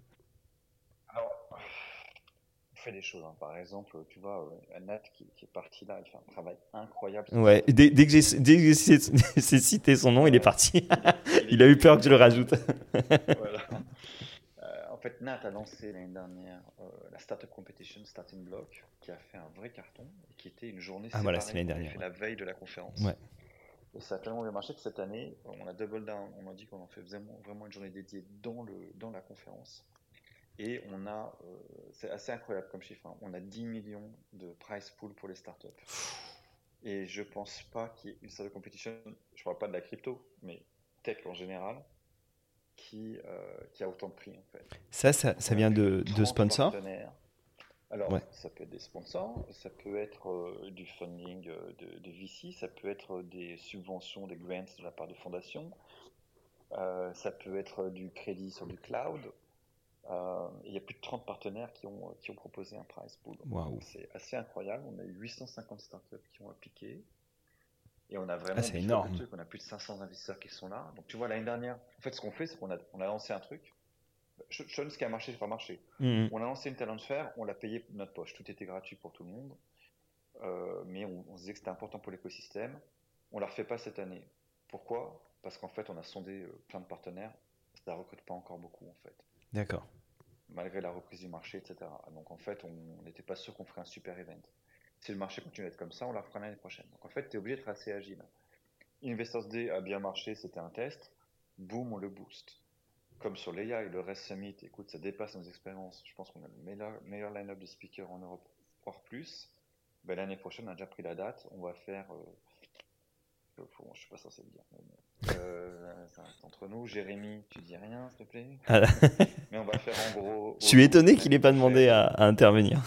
On fait des choses. Par exemple, tu vois, Nat qui est parti là, il fait un travail incroyable. Ouais, dès que j'ai cité son nom, il est parti. Il a eu peur que je le rajoute. Voilà. En fait, Nat a lancé l'année dernière la Startup Competition Starting Block, qui a fait un vrai carton et qui était une journée séparée. Voilà, c'est l'année dernière. Fait la veille de la conférence. Ouais. Et ça a tellement bien marché que cette année, on a double down. On a dit qu'on en fait vraiment une journée dédiée dans la conférence. Et c'est assez incroyable comme chiffre, hein. On a 10 millions de prize pool pour les startups. Et je pense pas qu'il y ait une startup competition, je parle pas de la crypto, mais tech en général, qui a autant de prix en fait. Ça vient de 30 sponsors? partenaires. Alors, Ouais. ça peut être des sponsors, ça peut être du funding de VC, ça peut être des subventions, des grants de la part de fondations, ça peut être du crédit sur du cloud. Il y a plus de 30 partenaires qui ont proposé un prize pool. Waouh. C'est assez incroyable. On a eu 850 startups qui ont appliqué. Et on a Ah, vraiment c'est beefé up le énorme. truc. On a plus de 500 investisseurs qui sont là. Donc tu vois, l'année dernière, en fait, ce qu'on fait, c'est qu'on a lancé un truc. Je te donne ce qui a marché, ce qui n'a pas marché. Mhm. On a lancé une talent fair, on l'a payé de notre poche. Tout était gratuit pour tout le monde. Mais on se disait que c'était important pour l'écosystème. On ne la refait pas cette année. Pourquoi? Parce qu'en fait, on a sondé plein de partenaires. Ça ne recrute pas encore beaucoup, en fait. D'accord. Malgré la reprise du marché, etc. Donc en fait, on n'était pas sûr qu'on ferait un super event. Si le marché continue d'être comme ça, on la refera l'année prochaine. Donc en fait, tu es obligé d'être assez agile. Investors Day a bien marché, c'était un test. Boom, on le booste. Comme sur l'AI, le REST Summit, écoute, ça dépasse nos expériences. Je pense qu'on a le meilleur line-up de speakers en Europe, voire plus. Ben, l'année prochaine, on a déjà pris la date. On va faire. Je ne suis pas censé le dire. Mais bon. Ça reste entre nous. Jérémy, tu dis rien, s'il te plaît. Ah, Mais on va faire en gros. je suis étonné qu'il n'ait pas demandé à intervenir.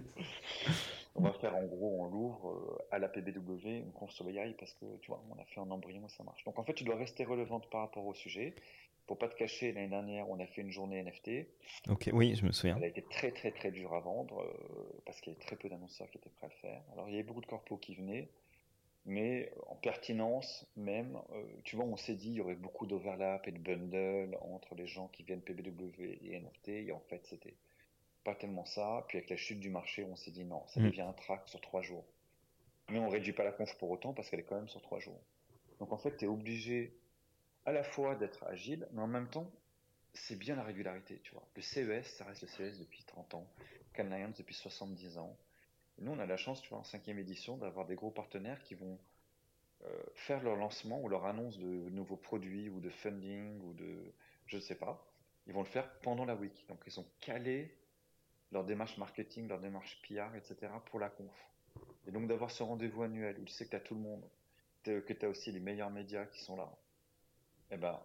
On va faire en gros en Louvre à la PBW une conf sur l'AI parce que tu vois, on a fait un embryon et ça marche. Donc en fait, tu dois rester relevante par rapport au sujet. Pour pas te cacher, l'année dernière, on a fait une journée NFT. Ok, oui, je me souviens. Elle a été très très très dure à vendre parce qu'il y avait très peu d'annonceurs qui étaient prêts à le faire. Alors il y avait beaucoup de corpos qui venaient, mais en pertinence même, tu vois, on s'est dit il y aurait beaucoup d'overlap et de bundle entre les gens qui viennent PBW et NFT. Et en fait, c'était pas tellement ça. Puis avec la chute du marché, on s'est dit non, ça devient un track sur 3 jours. Mais on réduit pas la conf pour autant parce qu'elle est quand même sur 3 jours. Donc en fait, tu es obligé à la fois d'être agile, mais en même temps, c'est bien la régularité, tu vois. Le CES, ça reste le CES depuis 30 ans, Cannes Lions depuis 70 ans. Et nous, on a la chance, tu vois, en 5e édition, d'avoir des gros partenaires qui vont faire leur lancement ou leur annonce de nouveaux produits ou de funding ou de, je ne sais pas. Ils vont le faire pendant la week. Donc ils sont calés leur démarche marketing, leur démarche PR, etc. pour la conf. Et donc d'avoir ce rendez-vous annuel où tu sais que tu as tout le monde, que tu as aussi les meilleurs médias qui sont là, eh ben,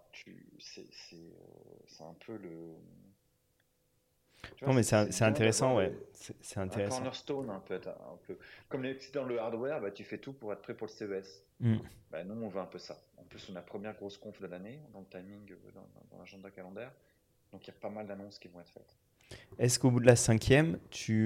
c'est un peu le... Tu vois, Non, mais c'est c'est bien intéressant, d'avoir ouais. C'est un intéressant. cornerstone un peu. Comme si dans le hardware, bah, tu fais tout pour être prêt pour le CES. Bah, nous, on veut un peu ça. En plus, on a la première grosse conf de l'année, dans le timing, dans l'agenda calendaire. Donc, il y a pas mal d'annonces qui vont être faites. Est-ce qu'au bout de la 5e,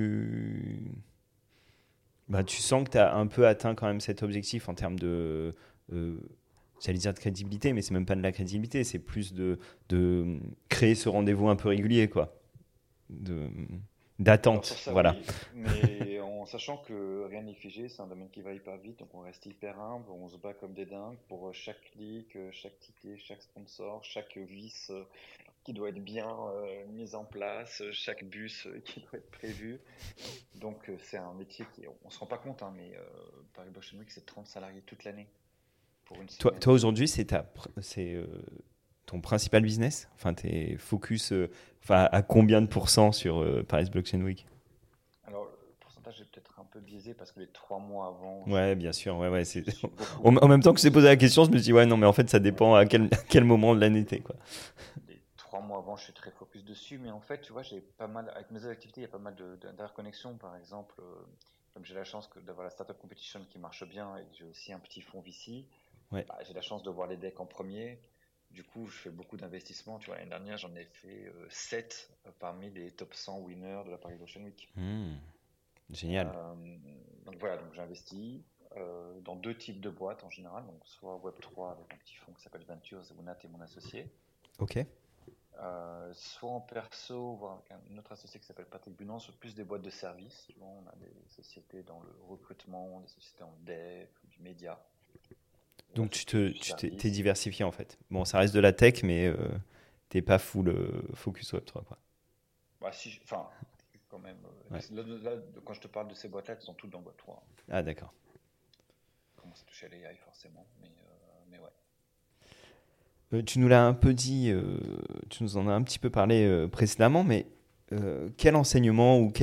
tu sens que tu as un peu atteint quand même cet objectif en termes de, j'allais dire de crédibilité, mais c'est même pas de la crédibilité, c'est plus de créer ce rendez-vous un peu régulier, quoi. D'attente, Alors, sur ça, voilà. oui, mais en sachant que rien n'est figé, c'est un domaine qui va hyper vite, donc on reste hyper humble, on se bat comme des dingues pour chaque clic, chaque ticket, chaque sponsor, chaque vis qui doit être bien mise en place, chaque bus qui doit être prévu. Donc c'est un métier qui, on se rend pas compte, hein, mais Paris Blockchain Week, c'est 30 salariés toute l'année pour une semaine. Toi aujourd'hui, c'est ton principal business? Enfin, t'es focus à combien de pourcents sur Paris Blockchain Week? Alors le pourcentage est peut-être un peu biaisé parce que les 3 mois avant, Ouais, bien sûr. Ouais, je suis beaucoup, en même temps que je t'ai posé la question, je me suis dit, ouais, non, mais en fait, ça dépend à quel moment de l'année t'es, quoi. les 3 mois avant, je suis très focus dessus, mais en fait, tu vois, j'ai pas mal, avec mes autres activités, il y a pas mal d'interconnexions, par exemple, comme j'ai la chance d'avoir la Startup Competition qui marche bien et que j'ai aussi un petit fonds VC, Ouais. bah, j'ai la chance de voir les decks en premier. Du coup, je fais beaucoup d'investissements. Tu vois, l'année dernière, j'en ai fait 7 parmi les top 100 winners de la Paris Blockchain Week. Génial. Donc voilà, donc j'investis dans 2 types de boîtes en général, donc soit Web3 avec un petit fonds qui s'appelle Ventures, où Nat est mon associé, Ok. soit en perso, voire avec un autre associé qui s'appelle Patrick Bunan, sur plus des boîtes de services. Tu vois, on a des sociétés dans le recrutement, des sociétés en dev, du média. Donc Ouais, tu t'es diversifié en fait. Bon, ça reste de la tech, mais t'es pas full focus Web3, quoi. Bah, si, enfin, quand même. Ouais. Là, quand je te parle de ces boîtes-là, elles sont toutes dans Web3. Ah, d'accord. Comment ça touche à l'AI forcément, mais mais ouais. Tu nous l'as un peu dit, tu nous en as un petit peu parlé précédemment, mais quel enseignement ou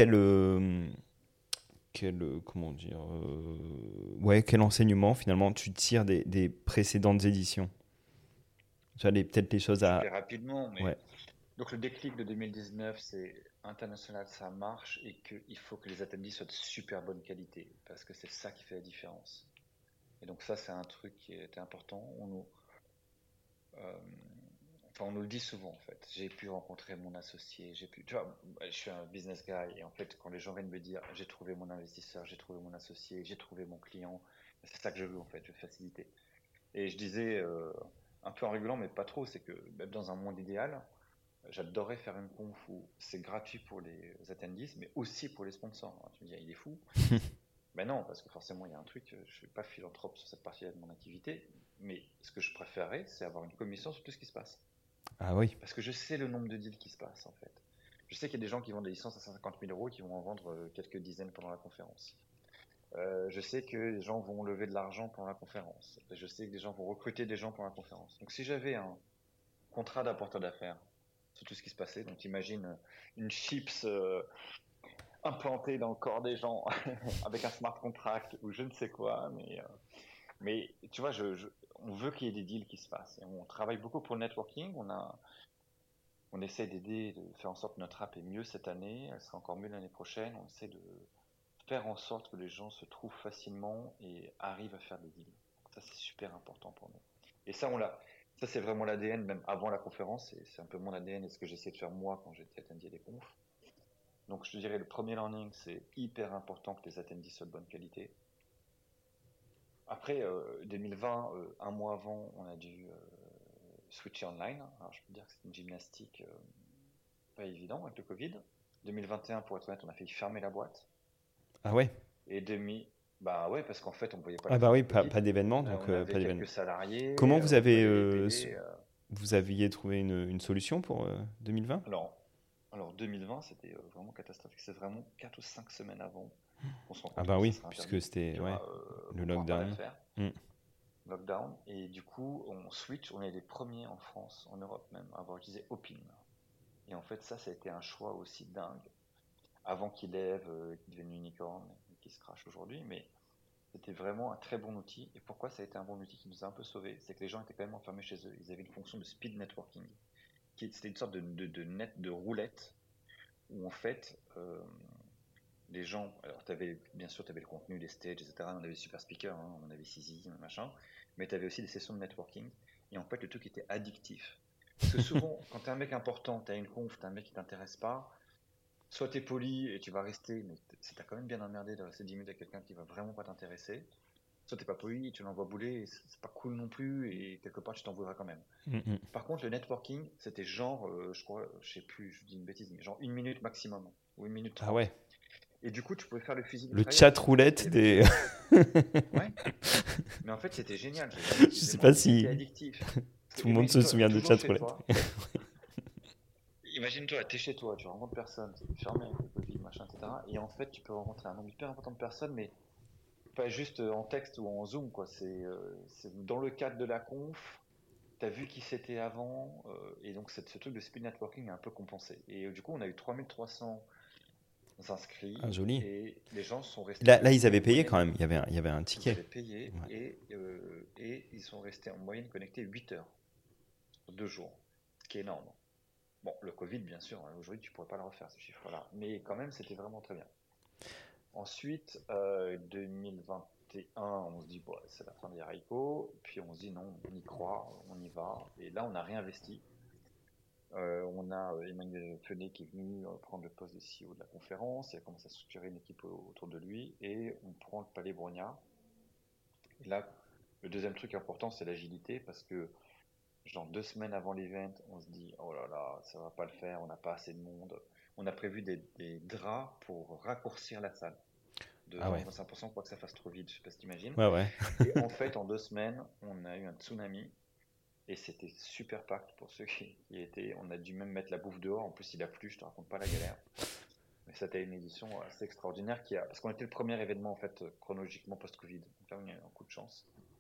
comment dire, ouais, quel enseignement finalement tu tires des précédentes éditions? Tu as peut-être les choses Je à... fais rapidement, mais Ouais. donc le déclic de 2019, c'est international, ça marche et qu'il faut que les attendees soient de super bonne qualité parce que c'est ça qui fait la différence. Et donc ça, c'est un truc qui était important. Euh, on nous le dit souvent en fait. J'ai pu rencontrer mon associé, tu vois, je suis un business guy et en fait, quand les gens viennent me dire, j'ai trouvé mon investisseur, j'ai trouvé mon associé, j'ai trouvé mon client, c'est ça que je veux en fait, je veux faciliter. Et je disais, un peu en rigolant, mais pas trop, c'est que même dans un monde idéal, j'adorerais faire une conf où c'est gratuit pour les attendees, mais aussi pour les sponsors. Alors, tu me dis, ah, il est fou. Ben non, parce que forcément, il y a un truc, je ne suis pas philanthrope sur cette partie-là de mon activité, mais ce que je préférerais, c'est avoir une commission sur tout ce qui se passe. Ah oui. Parce que je sais le nombre de deals qui se passent, en fait. Je sais qu'il y a des gens qui vendent des licences à 150 000 euros qui vont en vendre quelques dizaines pendant la conférence. Je sais que les gens vont lever de l'argent pendant la conférence. Je sais que les gens vont recruter des gens pendant la conférence. Donc si j'avais un contrat d'apporteur d'affaires sur tout ce qui se passait, donc imagine une chips implantée dans le corps des gens avec un smart contract ou je ne sais quoi, mais tu vois, on veut qu'il y ait des deals qui se passent. Et on travaille beaucoup pour le networking. On essaie d'aider, de faire en sorte que notre app est mieux cette année, elle sera encore mieux l'année prochaine. On essaie de faire en sorte que les gens se trouvent facilement et arrivent à faire des deals. Ça, c'est super important pour nous. Et ça, ça c'est vraiment l'ADN, même avant la conférence, et c'est un peu mon ADN et ce que j'essaie de faire moi quand j'étais attendier des confs. Donc, je te dirais, le premier learning, c'est hyper important que les attendees soient de bonne qualité. Après, 2020, un mois avant, on a dû switcher online. Alors, je peux dire que c'est une gymnastique pas évident avec le Covid. 2021, pour être honnête, on a failli fermer la boîte. Ah ouais. Et bah ouais, parce qu'en fait, on ne voyait pas Ah la bah fin oui, du Covid. pas d'événement, donc On avait pas d'événement. quelques salariés, Comment vous on avez, doit les payer. vous aviez trouvé une solution pour 2020? Alors 2020, c'était vraiment catastrophique. C'est vraiment 4 ou 5 semaines avant qu'on se rend Ah compte bah que ça oui, sera puisque interdit. c'était On le ne pourra pas la lockdown. faire. Mm. Lockdown. Et du coup, on switch. On est les premiers en France, en Europe même, à avoir utilisé Opin. Et en fait, ça a été un choix aussi dingue. Avant qu'il lève, qu'il devienne unicorn, et qu'il se crache aujourd'hui. Mais c'était vraiment un très bon outil. Et pourquoi ça a été un bon outil qui nous a un peu sauvés? C'est que les gens étaient quand même enfermés chez eux. Ils avaient une fonction de speed networking. C'était une sorte de roulette où en fait, les gens, alors bien sûr, tu avais le contenu, les stages, etc. On avait des super speakers, hein, on avait Sisi, machin, mais tu avais aussi des sessions de networking. Et en fait, le truc était addictif. Parce que souvent, quand tu es un mec important, tu as une conf, tu as un mec qui t'intéresse pas, soit tu es poli et tu vas rester, mais t'as quand même bien emmerdé de rester 10 minutes avec quelqu'un qui va vraiment pas t'intéresser. Soit t'es pas poli, tu l'envoies bouler, et c'est pas cool non plus, et quelque part tu t'en voudras quand même. Mm. Par contre, le networking, c'était genre, je crois, je sais plus, je dis une bêtise, mais genre 1 minute maximum, ou 1 minute 30. Ah ouais. Et du coup, tu pouvais faire le fusil Le chat roulette des. Ouais. Mais en fait, c'était génial. Je sais pas si c'était addictif. tout le monde se souvient de chat roulette. Imagine-toi, t'es chez toi, tu rencontres personne, c'est fermé avec le Covid, machin, etc. Et en fait, tu peux rencontrer un nombre hyper important de personnes, mais pas juste en texte ou en Zoom, quoi. C'est dans le cadre de la conf. T'as vu qui c'était avant, et donc ce truc de speed networking est un peu compensé. Et du coup, on a eu 3300 inscrits, Ah, joli. et les gens sont restés. Là, ils avaient payé quand même, il y avait un ticket. Ils avaient payé, ouais. Et ils sont restés en moyenne connectés 8 heures, 2 jours, ce qui est énorme. Bon, le Covid, bien sûr, aujourd'hui, tu pourrais pas le refaire, ce chiffre-là. Mais quand même, c'était vraiment très bien. Ensuite, 2021, on se dit, bon, c'est la fin des haricots. Puis on se dit, non, on y croit, on y va. Et là, on a réinvesti. On a Emmanuel Fenet qui est venu prendre le poste de CEO de la conférence. Il a commencé à structurer une équipe autour de lui. Et on prend le Palais Brognard. Et là, le deuxième truc important, c'est l'agilité. Parce que, genre 2 semaines avant l'event, on se dit, oh là là, ça va pas le faire, on n'a pas assez de monde. On a prévu des draps pour raccourcir la salle. De 25% pour que ça fasse trop vide, je sais pas si t'imagines. Ouais. Et en fait, en 2 semaines, on a eu un tsunami. Et c'était super packed pour ceux qui étaient. On a dû même mettre la bouffe dehors. En plus, il a plu, je te raconte pas la galère. Mais c'était une édition assez extraordinaire parce qu'on était le premier événement en fait chronologiquement post-Covid. Donc là, on a eu un coup de chance.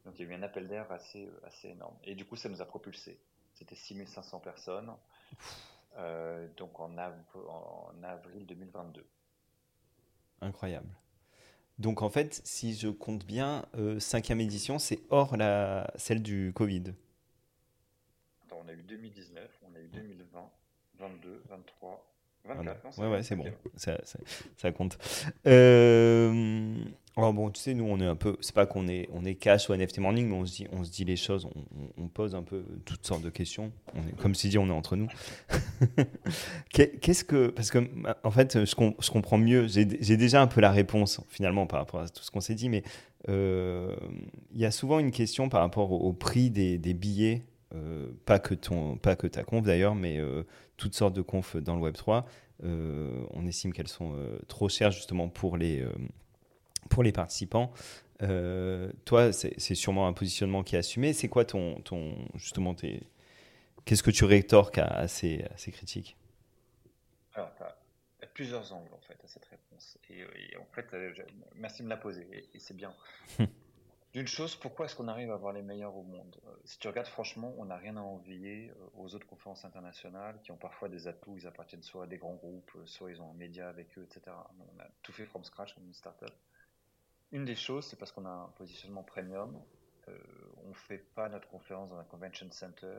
Donc il y a eu un appel d'air assez énorme. Et du coup, ça nous a propulsé. C'était 6500 personnes, donc en avril 2022. Incroyable. Donc en fait, si je compte bien, cinquième édition, c'est hors celle du Covid. Attends, on a eu 2019, on a eu 2020, 22, 23, Voilà. 24, non, c'est Ouais, bien ouais, le c'est bon. cinquième. Ça compte. Euh, Alors bon, tu sais, nous, on est un peu. C'est pas on est cash ou NFT Morning, mais on se dit les choses, on pose un peu toutes sortes de questions. Comme si dit, on est entre nous. Qu'est-ce que. Parce que, en fait, je comprends mieux. J'ai déjà un peu la réponse, finalement, par rapport à tout ce qu'on s'est dit, mais il y a souvent une question par rapport au prix des billets. Pas que ta conf d'ailleurs, mais toutes sortes de confs dans le Web3. On estime qu'elles sont trop chères justement pour les participants. Toi, c'est sûrement un positionnement qui est assumé. C'est quoi justement qu'est-ce que tu rétorques à ces critiques? Alors, t'as plusieurs angles en fait à cette réponse. Et en fait, merci de me la poser, et c'est bien. D'une chose, pourquoi est-ce qu'on arrive à avoir les meilleurs au monde? Si tu regardes franchement, on n'a rien à envier aux autres conférences internationales qui ont parfois des atouts, ils appartiennent soit à des grands groupes, soit ils ont un média avec eux, etc. Nous, on a tout fait from scratch comme une startup. Une des choses, c'est parce qu'on a un positionnement premium. Euh, on ne fait pas notre conférence dans un convention center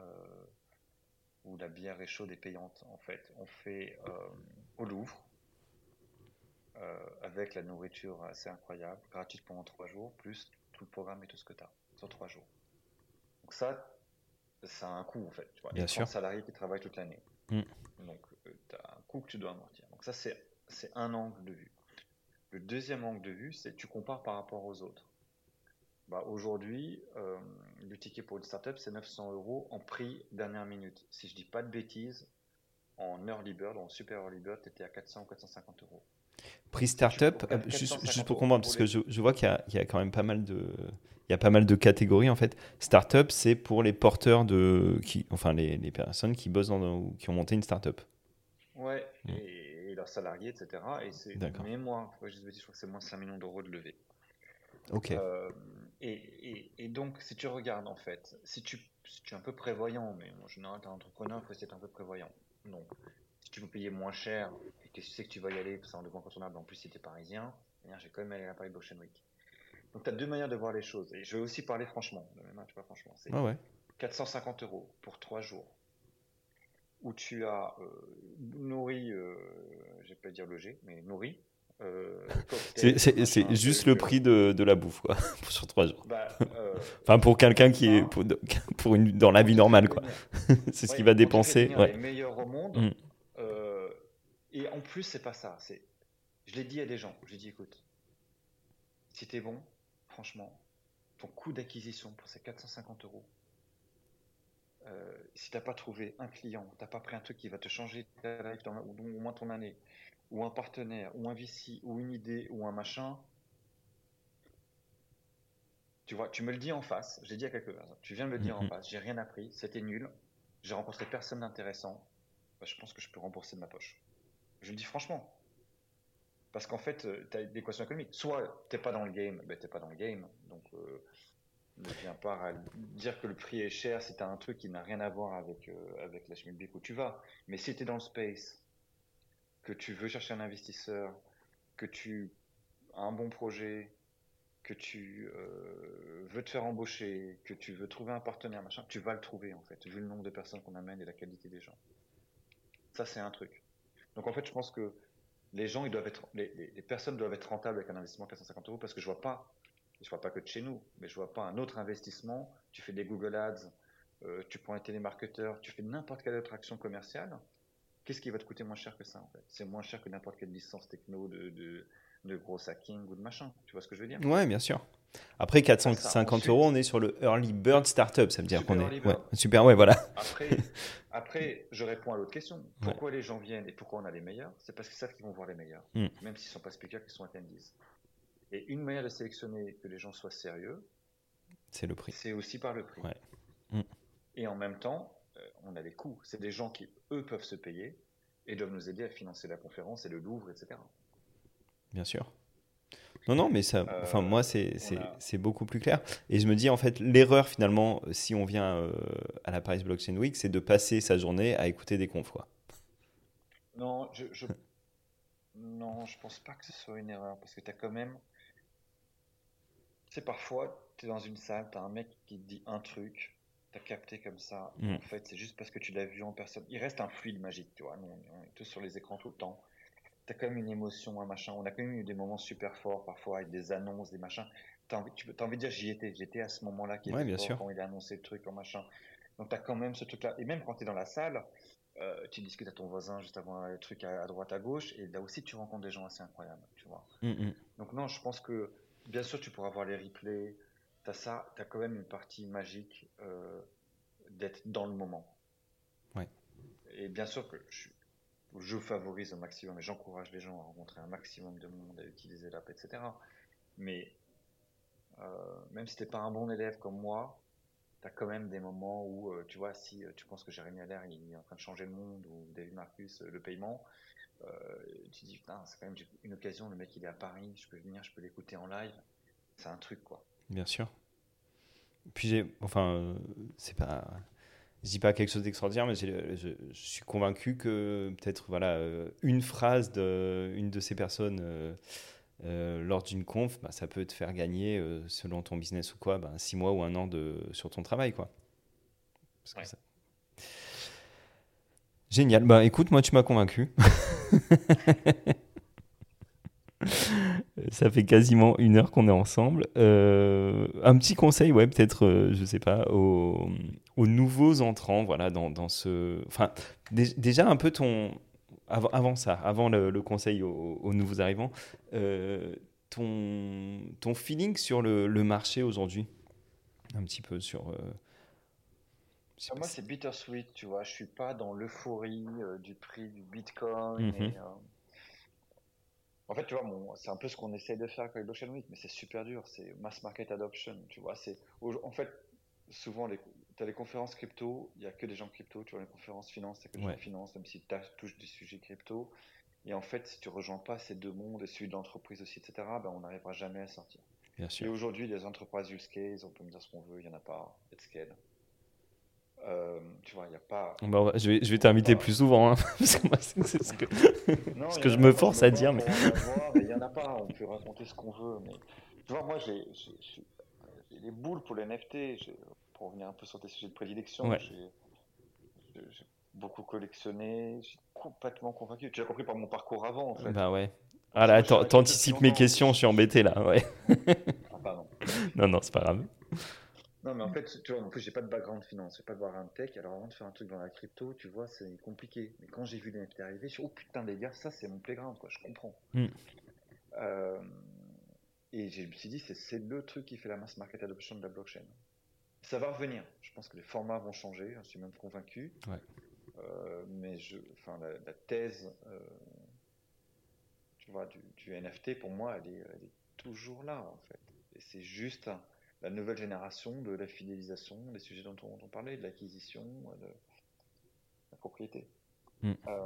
où la bière est chaude et payante. En fait, on fait au Louvre avec la nourriture assez incroyable, gratuite pendant 3 jours, plus tout le programme et tout ce que tu as sur 3 jours. Donc ça a un coût en fait. Tu vois, et Bien 30 sûr. salariés qui travaillent toute l'année. Mm. Donc tu as un coût que tu dois amortir. Donc ça, c'est un angle de vue. Le deuxième angle de vue, c'est que tu compares par rapport aux autres. Bah, aujourd'hui, le ticket pour une startup, c'est 900 euros en prix dernière minute. Si je dis pas de bêtises, en early bird, en super early bird, tu étais à 400 ou 450 euros. Prix Si tu startup, regardes juste 450 pour euros comprendre, pour parce que les... je vois qu'il y a quand même il y a pas mal de catégories en fait. Startup, c'est pour les porteurs enfin les personnes qui bossent ou qui ont monté une startup. Ouais, Mm. et leurs salariés, etc. Et c'est de D'accord. mémoire, je crois que c'est moins 5 millions d'euros de levée. Ok. Euh, et donc, si tu regardes, en fait, si tu es un peu prévoyant, mais en général, tu es un entrepreneur, il faut essayer d'être un peu prévoyant. Donc, si tu veux payer moins cher et que tu sais que tu vas y aller, c'est un devant incontournable, en plus, si tu es parisien, j'ai quand même allé à Paris Fashion Week. Donc, tu as deux manières de voir les choses. Et je vais aussi parler franchement. Tu vois, franchement, c'est Ouais, ouais. 450 euros pour 3 jours où tu as nourri, je vais pas dire logé, mais nourri, cocktail, C'est machin, juste le truc. prix de la bouffe, quoi, sur 3 jours. Bah, Enfin, pour quelqu'un qui est ça, dans la quand vie tu fais normale, quoi. venir, C'est ce qu'il ouais, va quand tu fais dépenser. venir Ouais. les meilleurs au monde, Mm. euh, et en plus, c'est pas ça. Je l'ai dit à des gens, j'ai dit, écoute, si t'es bon, franchement, ton coût d'acquisition pour ces 450 euros, si t'as pas trouvé un client, t'as pas pris un truc qui va te changer ta life, ou au moins ton année, ou un partenaire, ou un VC, ou une idée, ou un machin, tu vois, tu me le dis en face, j'ai dit à quelques personnes, tu viens de me le Mm, dire en mm. face, j'ai rien appris, c'était nul, j'ai rencontré personne d'intéressant, bah, je pense que je peux rembourser de ma poche. Je le dis franchement. Parce qu'en fait, tu as des équations économiques. Soit t'es pas dans le game, ben t'es pas dans le game. Donc, ne viens pas à dire que le prix est cher si tu as un truc qui n'a rien à voir avec la Schmilblick où tu vas. Mais si tu es dans le space, que tu veux chercher un investisseur, que tu as un bon projet, que tu veux te faire embaucher, que tu veux trouver un partenaire, machin, tu vas le trouver en fait, vu le nombre de personnes qu'on amène et la qualité des gens. Ça, c'est un truc. Donc en fait, je pense que les gens, les personnes doivent être rentables avec un investissement de 450 euros parce que je vois pas que de chez nous, mais je vois pas un autre investissement. Tu fais des Google Ads, tu prends un télémarketeur, tu fais n'importe quelle autre action commerciale. Qu'est-ce qui va te coûter moins cher que ça en fait? C'est moins cher que n'importe quelle licence techno de gros hacking ou de machin. Tu vois ce que je veux dire? Ouais, bien sûr. Après, T'as ça. 450 euros, on Ensuite, est sur le early bird startup. Ça veut dire qu'on super est. early Ouais, bird. super, ouais, voilà. Après, je réponds à l'autre question. Ouais. Pourquoi les gens viennent et pourquoi on a les meilleurs? C'est parce qu'ils savent qu'ils vont voir les meilleurs, Mm. même s'ils ne sont pas speakers, qu'ils sont attendees. Et une manière de sélectionner que les gens soient sérieux, C'est le prix. c'est aussi par le prix. Ouais. Mm. Et en même temps, on a les coûts. C'est des gens qui, eux, peuvent se payer et doivent nous aider à financer la conférence et le Louvre, etc. Bien sûr. Non, mais ça, enfin, moi, On a... c'est beaucoup plus clair. Et je me dis, en fait, l'erreur, finalement, si on vient à la Paris Blockchain Week, c'est de passer sa journée à écouter des confs, quoi. Non, non, je pense pas que ce soit une erreur parce que tu as quand même. Tu sais, parfois, tu es dans une salle, tu as un mec qui te dit un truc, tu as capté comme ça, et en Mm. fait, c'est juste parce que tu l'as vu en personne. Il reste un fluide magique, tu vois. Nous, on est tous sur les écrans tout le temps. Tu as quand même une émotion, un machin. On a quand même eu des moments super forts parfois avec des annonces, des machins. T'as envie de dire j'y étais. J'étais à ce moment-là qui Ouais, était bien fort sûr. quand il a annoncé le truc en machin. Donc tu as quand même ce truc-là. Et même quand tu es dans la salle, tu discutes à ton voisin juste avant le truc à droite, à gauche. Et là aussi, tu rencontres des gens assez incroyables, tu vois. Mm, mm. Donc non, je pense que bien sûr tu pourras voir les replays, t'as ça, t'as quand même une partie magique d'être dans le moment. Ouais, Et bien sûr que je favorise au maximum et j'encourage les gens à rencontrer un maximum de monde, à utiliser l'app, etc. Mais même si t'es pas un bon élève comme moi, t'as quand même des moments où tu vois si tu penses que Jérémy Allaire il est en train de changer le monde ou David Marcus le paiement, euh, tu te dis putain c'est quand même une occasion, le mec il est à Paris, je peux venir, je peux l'écouter en live, c'est un truc quoi. bien sûr. Puis enfin, c'est pas, je dis pas quelque chose d'extraordinaire, mais je suis convaincu que peut-être, voilà, une phrase une de ces personnes lors d'une conf, bah, ça peut te faire gagner, selon ton business ou quoi, bah, 6 mois ou un an sur ton travail, quoi. Parce que Ouais. ça- Génial. Bah, écoute, moi, tu m'as convaincu. Ça fait quasiment 1 heure qu'on est ensemble. Un petit conseil, ouais, peut-être, je sais pas, aux nouveaux entrants, voilà, dans ce. Enfin, déjà un peu avant ça, avant le conseil aux nouveaux arrivants, ton feeling sur le marché aujourd'hui, un petit peu sur. Je sais pas Moi, si- c'est bittersweet, tu vois. Je suis pas dans l'euphorie du prix du Bitcoin. Mhm. En fait, tu vois, c'est un peu ce qu'on essaie de faire avec Blockchain Week, mais c'est super dur. C'est mass market adoption, tu vois. En fait, souvent, tu as les conférences crypto, il y a que des gens crypto. Tu vois, les conférences finance, il y a que des gens Ouais, finance, même si tu touches des sujets crypto. Et en fait, si tu rejoins pas ces deux mondes et celui de l'entreprise aussi, etc., ben, on n'arrivera jamais à sortir. bien Et sûr. aujourd'hui, les entreprises use case, on peut me dire ce qu'on veut, il n'y en a pas, at scale. Tu vois, il n'y a pas, Bah, je vais on va t'inviter pas. plus souvent, hein, parce que moi, c'est Non, ce il que y je en a, me moi je force me à bats dire, mais. pour en avoir, et il n'y en a pas, on peut raconter ce qu'on veut, mais tu vois, moi j'ai les boules pour les NFT, pour revenir un peu sur tes sujets de prédilection, Ouais, j'ai beaucoup collectionné, je suis complètement convaincu, tu as compris par mon parcours avant en fait. bah ouais. Ah Parce que là, moi je suis dans la crypto depuis t'anticipes mes longtemps, questions, je suis embêté là, ouais. ah pardon. Non, non, c'est pas grave. Non mais en fait, tu vois, en plus j'ai pas de background finance, j'ai pas de background tech, alors avant de faire un truc dans la crypto, tu vois, c'est compliqué. Mais quand j'ai vu les NFT arriver, je suis oh putain les gars, ça c'est mon playground quoi, je comprends. Hmm. Euh, Et je me suis dit, c'est le truc qui fait la mass market adoption de la blockchain. Ça va revenir. Je pense que les formats vont changer, j'en suis même convaincu. Ouais. Mais enfin, la thèse tu vois, du NFT, pour moi, elle est toujours là, en fait. Et c'est juste la nouvelle génération de la fidélisation, des sujets dont on parlait, de l'acquisition, de la propriété. Hmm. Euh,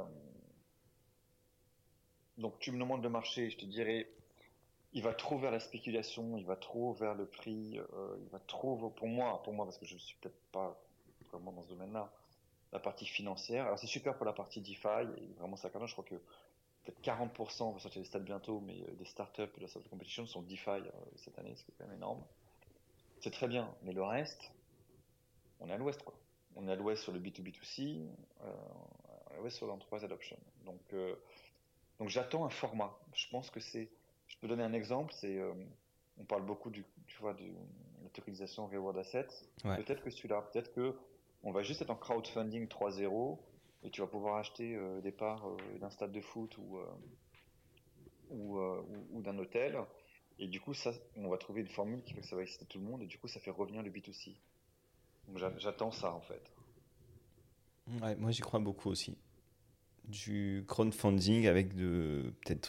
donc, tu me demandes le marché, je te dirais, il va trop vers la spéculation, il va trop vers le prix, il va trop, pour moi, parce que je ne suis peut-être pas vraiment dans ce domaine-là, la partie financière. Alors c'est super pour la partie DeFi, et vraiment ça je crois que peut-être 40%, on va sortir les stats bientôt, mais des startups de la startup competition sont DeFi cette année, ce qui est quand même énorme. C'est très bien, mais le reste, on est à l'ouest, quoi. On est à l'ouest sur le B2B2C, à l'ouest sur l'enterprise adoption. Donc j'attends un format. Je pense que je peux donner un exemple, on parle beaucoup tu vois, de la tokenisation reward assets. Ouais. Peut-être que celui-là, peut-être que on va juste être en crowdfunding 3.0 et tu vas pouvoir acheter des parts d'un stade de foot ou d'un hôtel. Et du coup, ça, on va trouver une formule qui fait que ça va exciter tout le monde et du coup, ça fait revenir le B2C. Donc j'attends ça en fait. Ouais, moi j'y crois beaucoup aussi. Du crowdfunding avec peut-être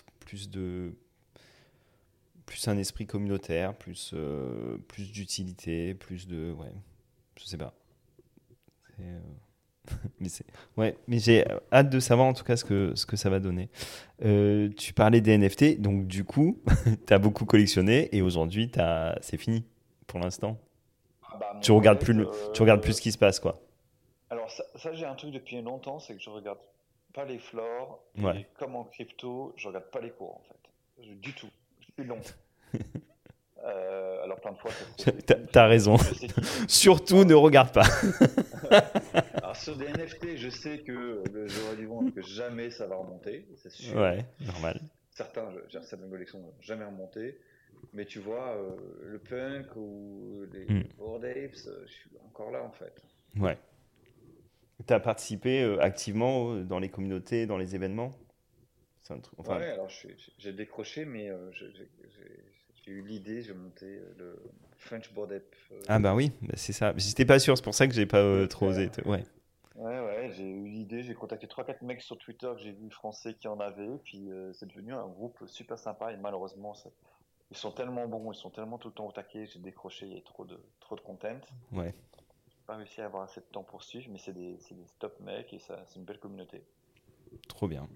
plus un esprit communautaire, plus d'utilité, ouais, je sais pas. C'est, mais j'ai hâte de savoir en tout cas ce que ça va donner. Tu parlais des NFT, donc du coup, tu as beaucoup collectionné et aujourd'hui, c'est fini pour l'instant. Tu regardes plus ce qui se passe, quoi. Alors ça j'ai un truc depuis longtemps, c'est que je regarde pas les floors, Ouais. et comme en crypto, je regarde pas les cours en fait, du tout. Je suis long. Alors plein de fois, T'as raison. Surtout ne regarde pas. Alors sur des NFT, je sais que j'aurais dû vendre que jamais ça va remonter, c'est sûr. Ouais, normal. Certaines collections n'ont jamais remonté, mais tu vois, le punk ou les Bored Apes, je suis encore là en fait. Ouais. Tu as participé activement dans les communautés, dans les événements? C'est un truc, ouais, alors j'ai décroché, mais j'ai eu l'idée, j'ai monté le French Bored Ape. Ah bah oui, c'est ça. J'étais pas sûr, c'est pour ça que j'ai pas trop osé. Ouais. Ouais, j'ai eu l'idée, j'ai contacté 3-4 mecs sur Twitter que j'ai vu français qui en avaient, puis c'est devenu un groupe super sympa, et malheureusement, ils sont tellement bons, ils sont tellement tout le temps au taquet, j'ai décroché, il y a trop de content. Ouais. J'ai pas réussi à avoir assez de temps pour suivre, mais c'est des top mecs et ça, c'est une belle communauté. Trop bien.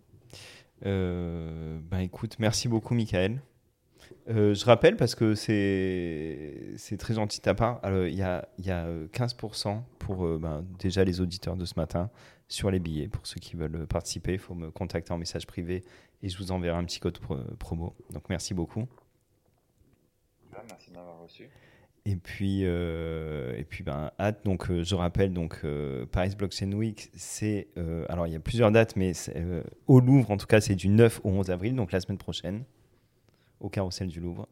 Bah écoute, merci beaucoup Michael. Je rappelle parce que c'est très gentil de ta part. Il y a 15% pour déjà les auditeurs de ce matin sur les billets. Pour ceux qui veulent participer, il faut me contacter en message privé et je vous enverrai un petit code promo. Donc merci beaucoup. Merci de m'avoir reçu. Et puis hâte. Donc je rappelle Paris Blockchain Week, c'est alors il y a plusieurs dates, mais au Louvre en tout cas c'est du 9 au 11 avril, donc la semaine prochaine, au Carrousel du Louvre.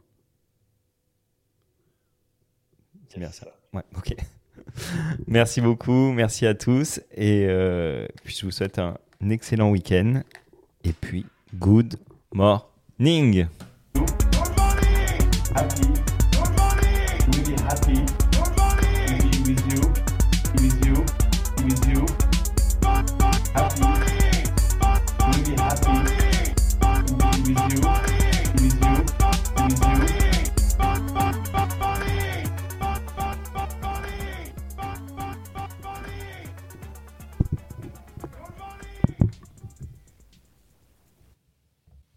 C'est bien ça. Ouais, ok. Merci beaucoup, merci à tous et puis je vous souhaite un excellent week-end et puis good morning. Happy. Really happy to be with you. Happy. Really happy to be with you.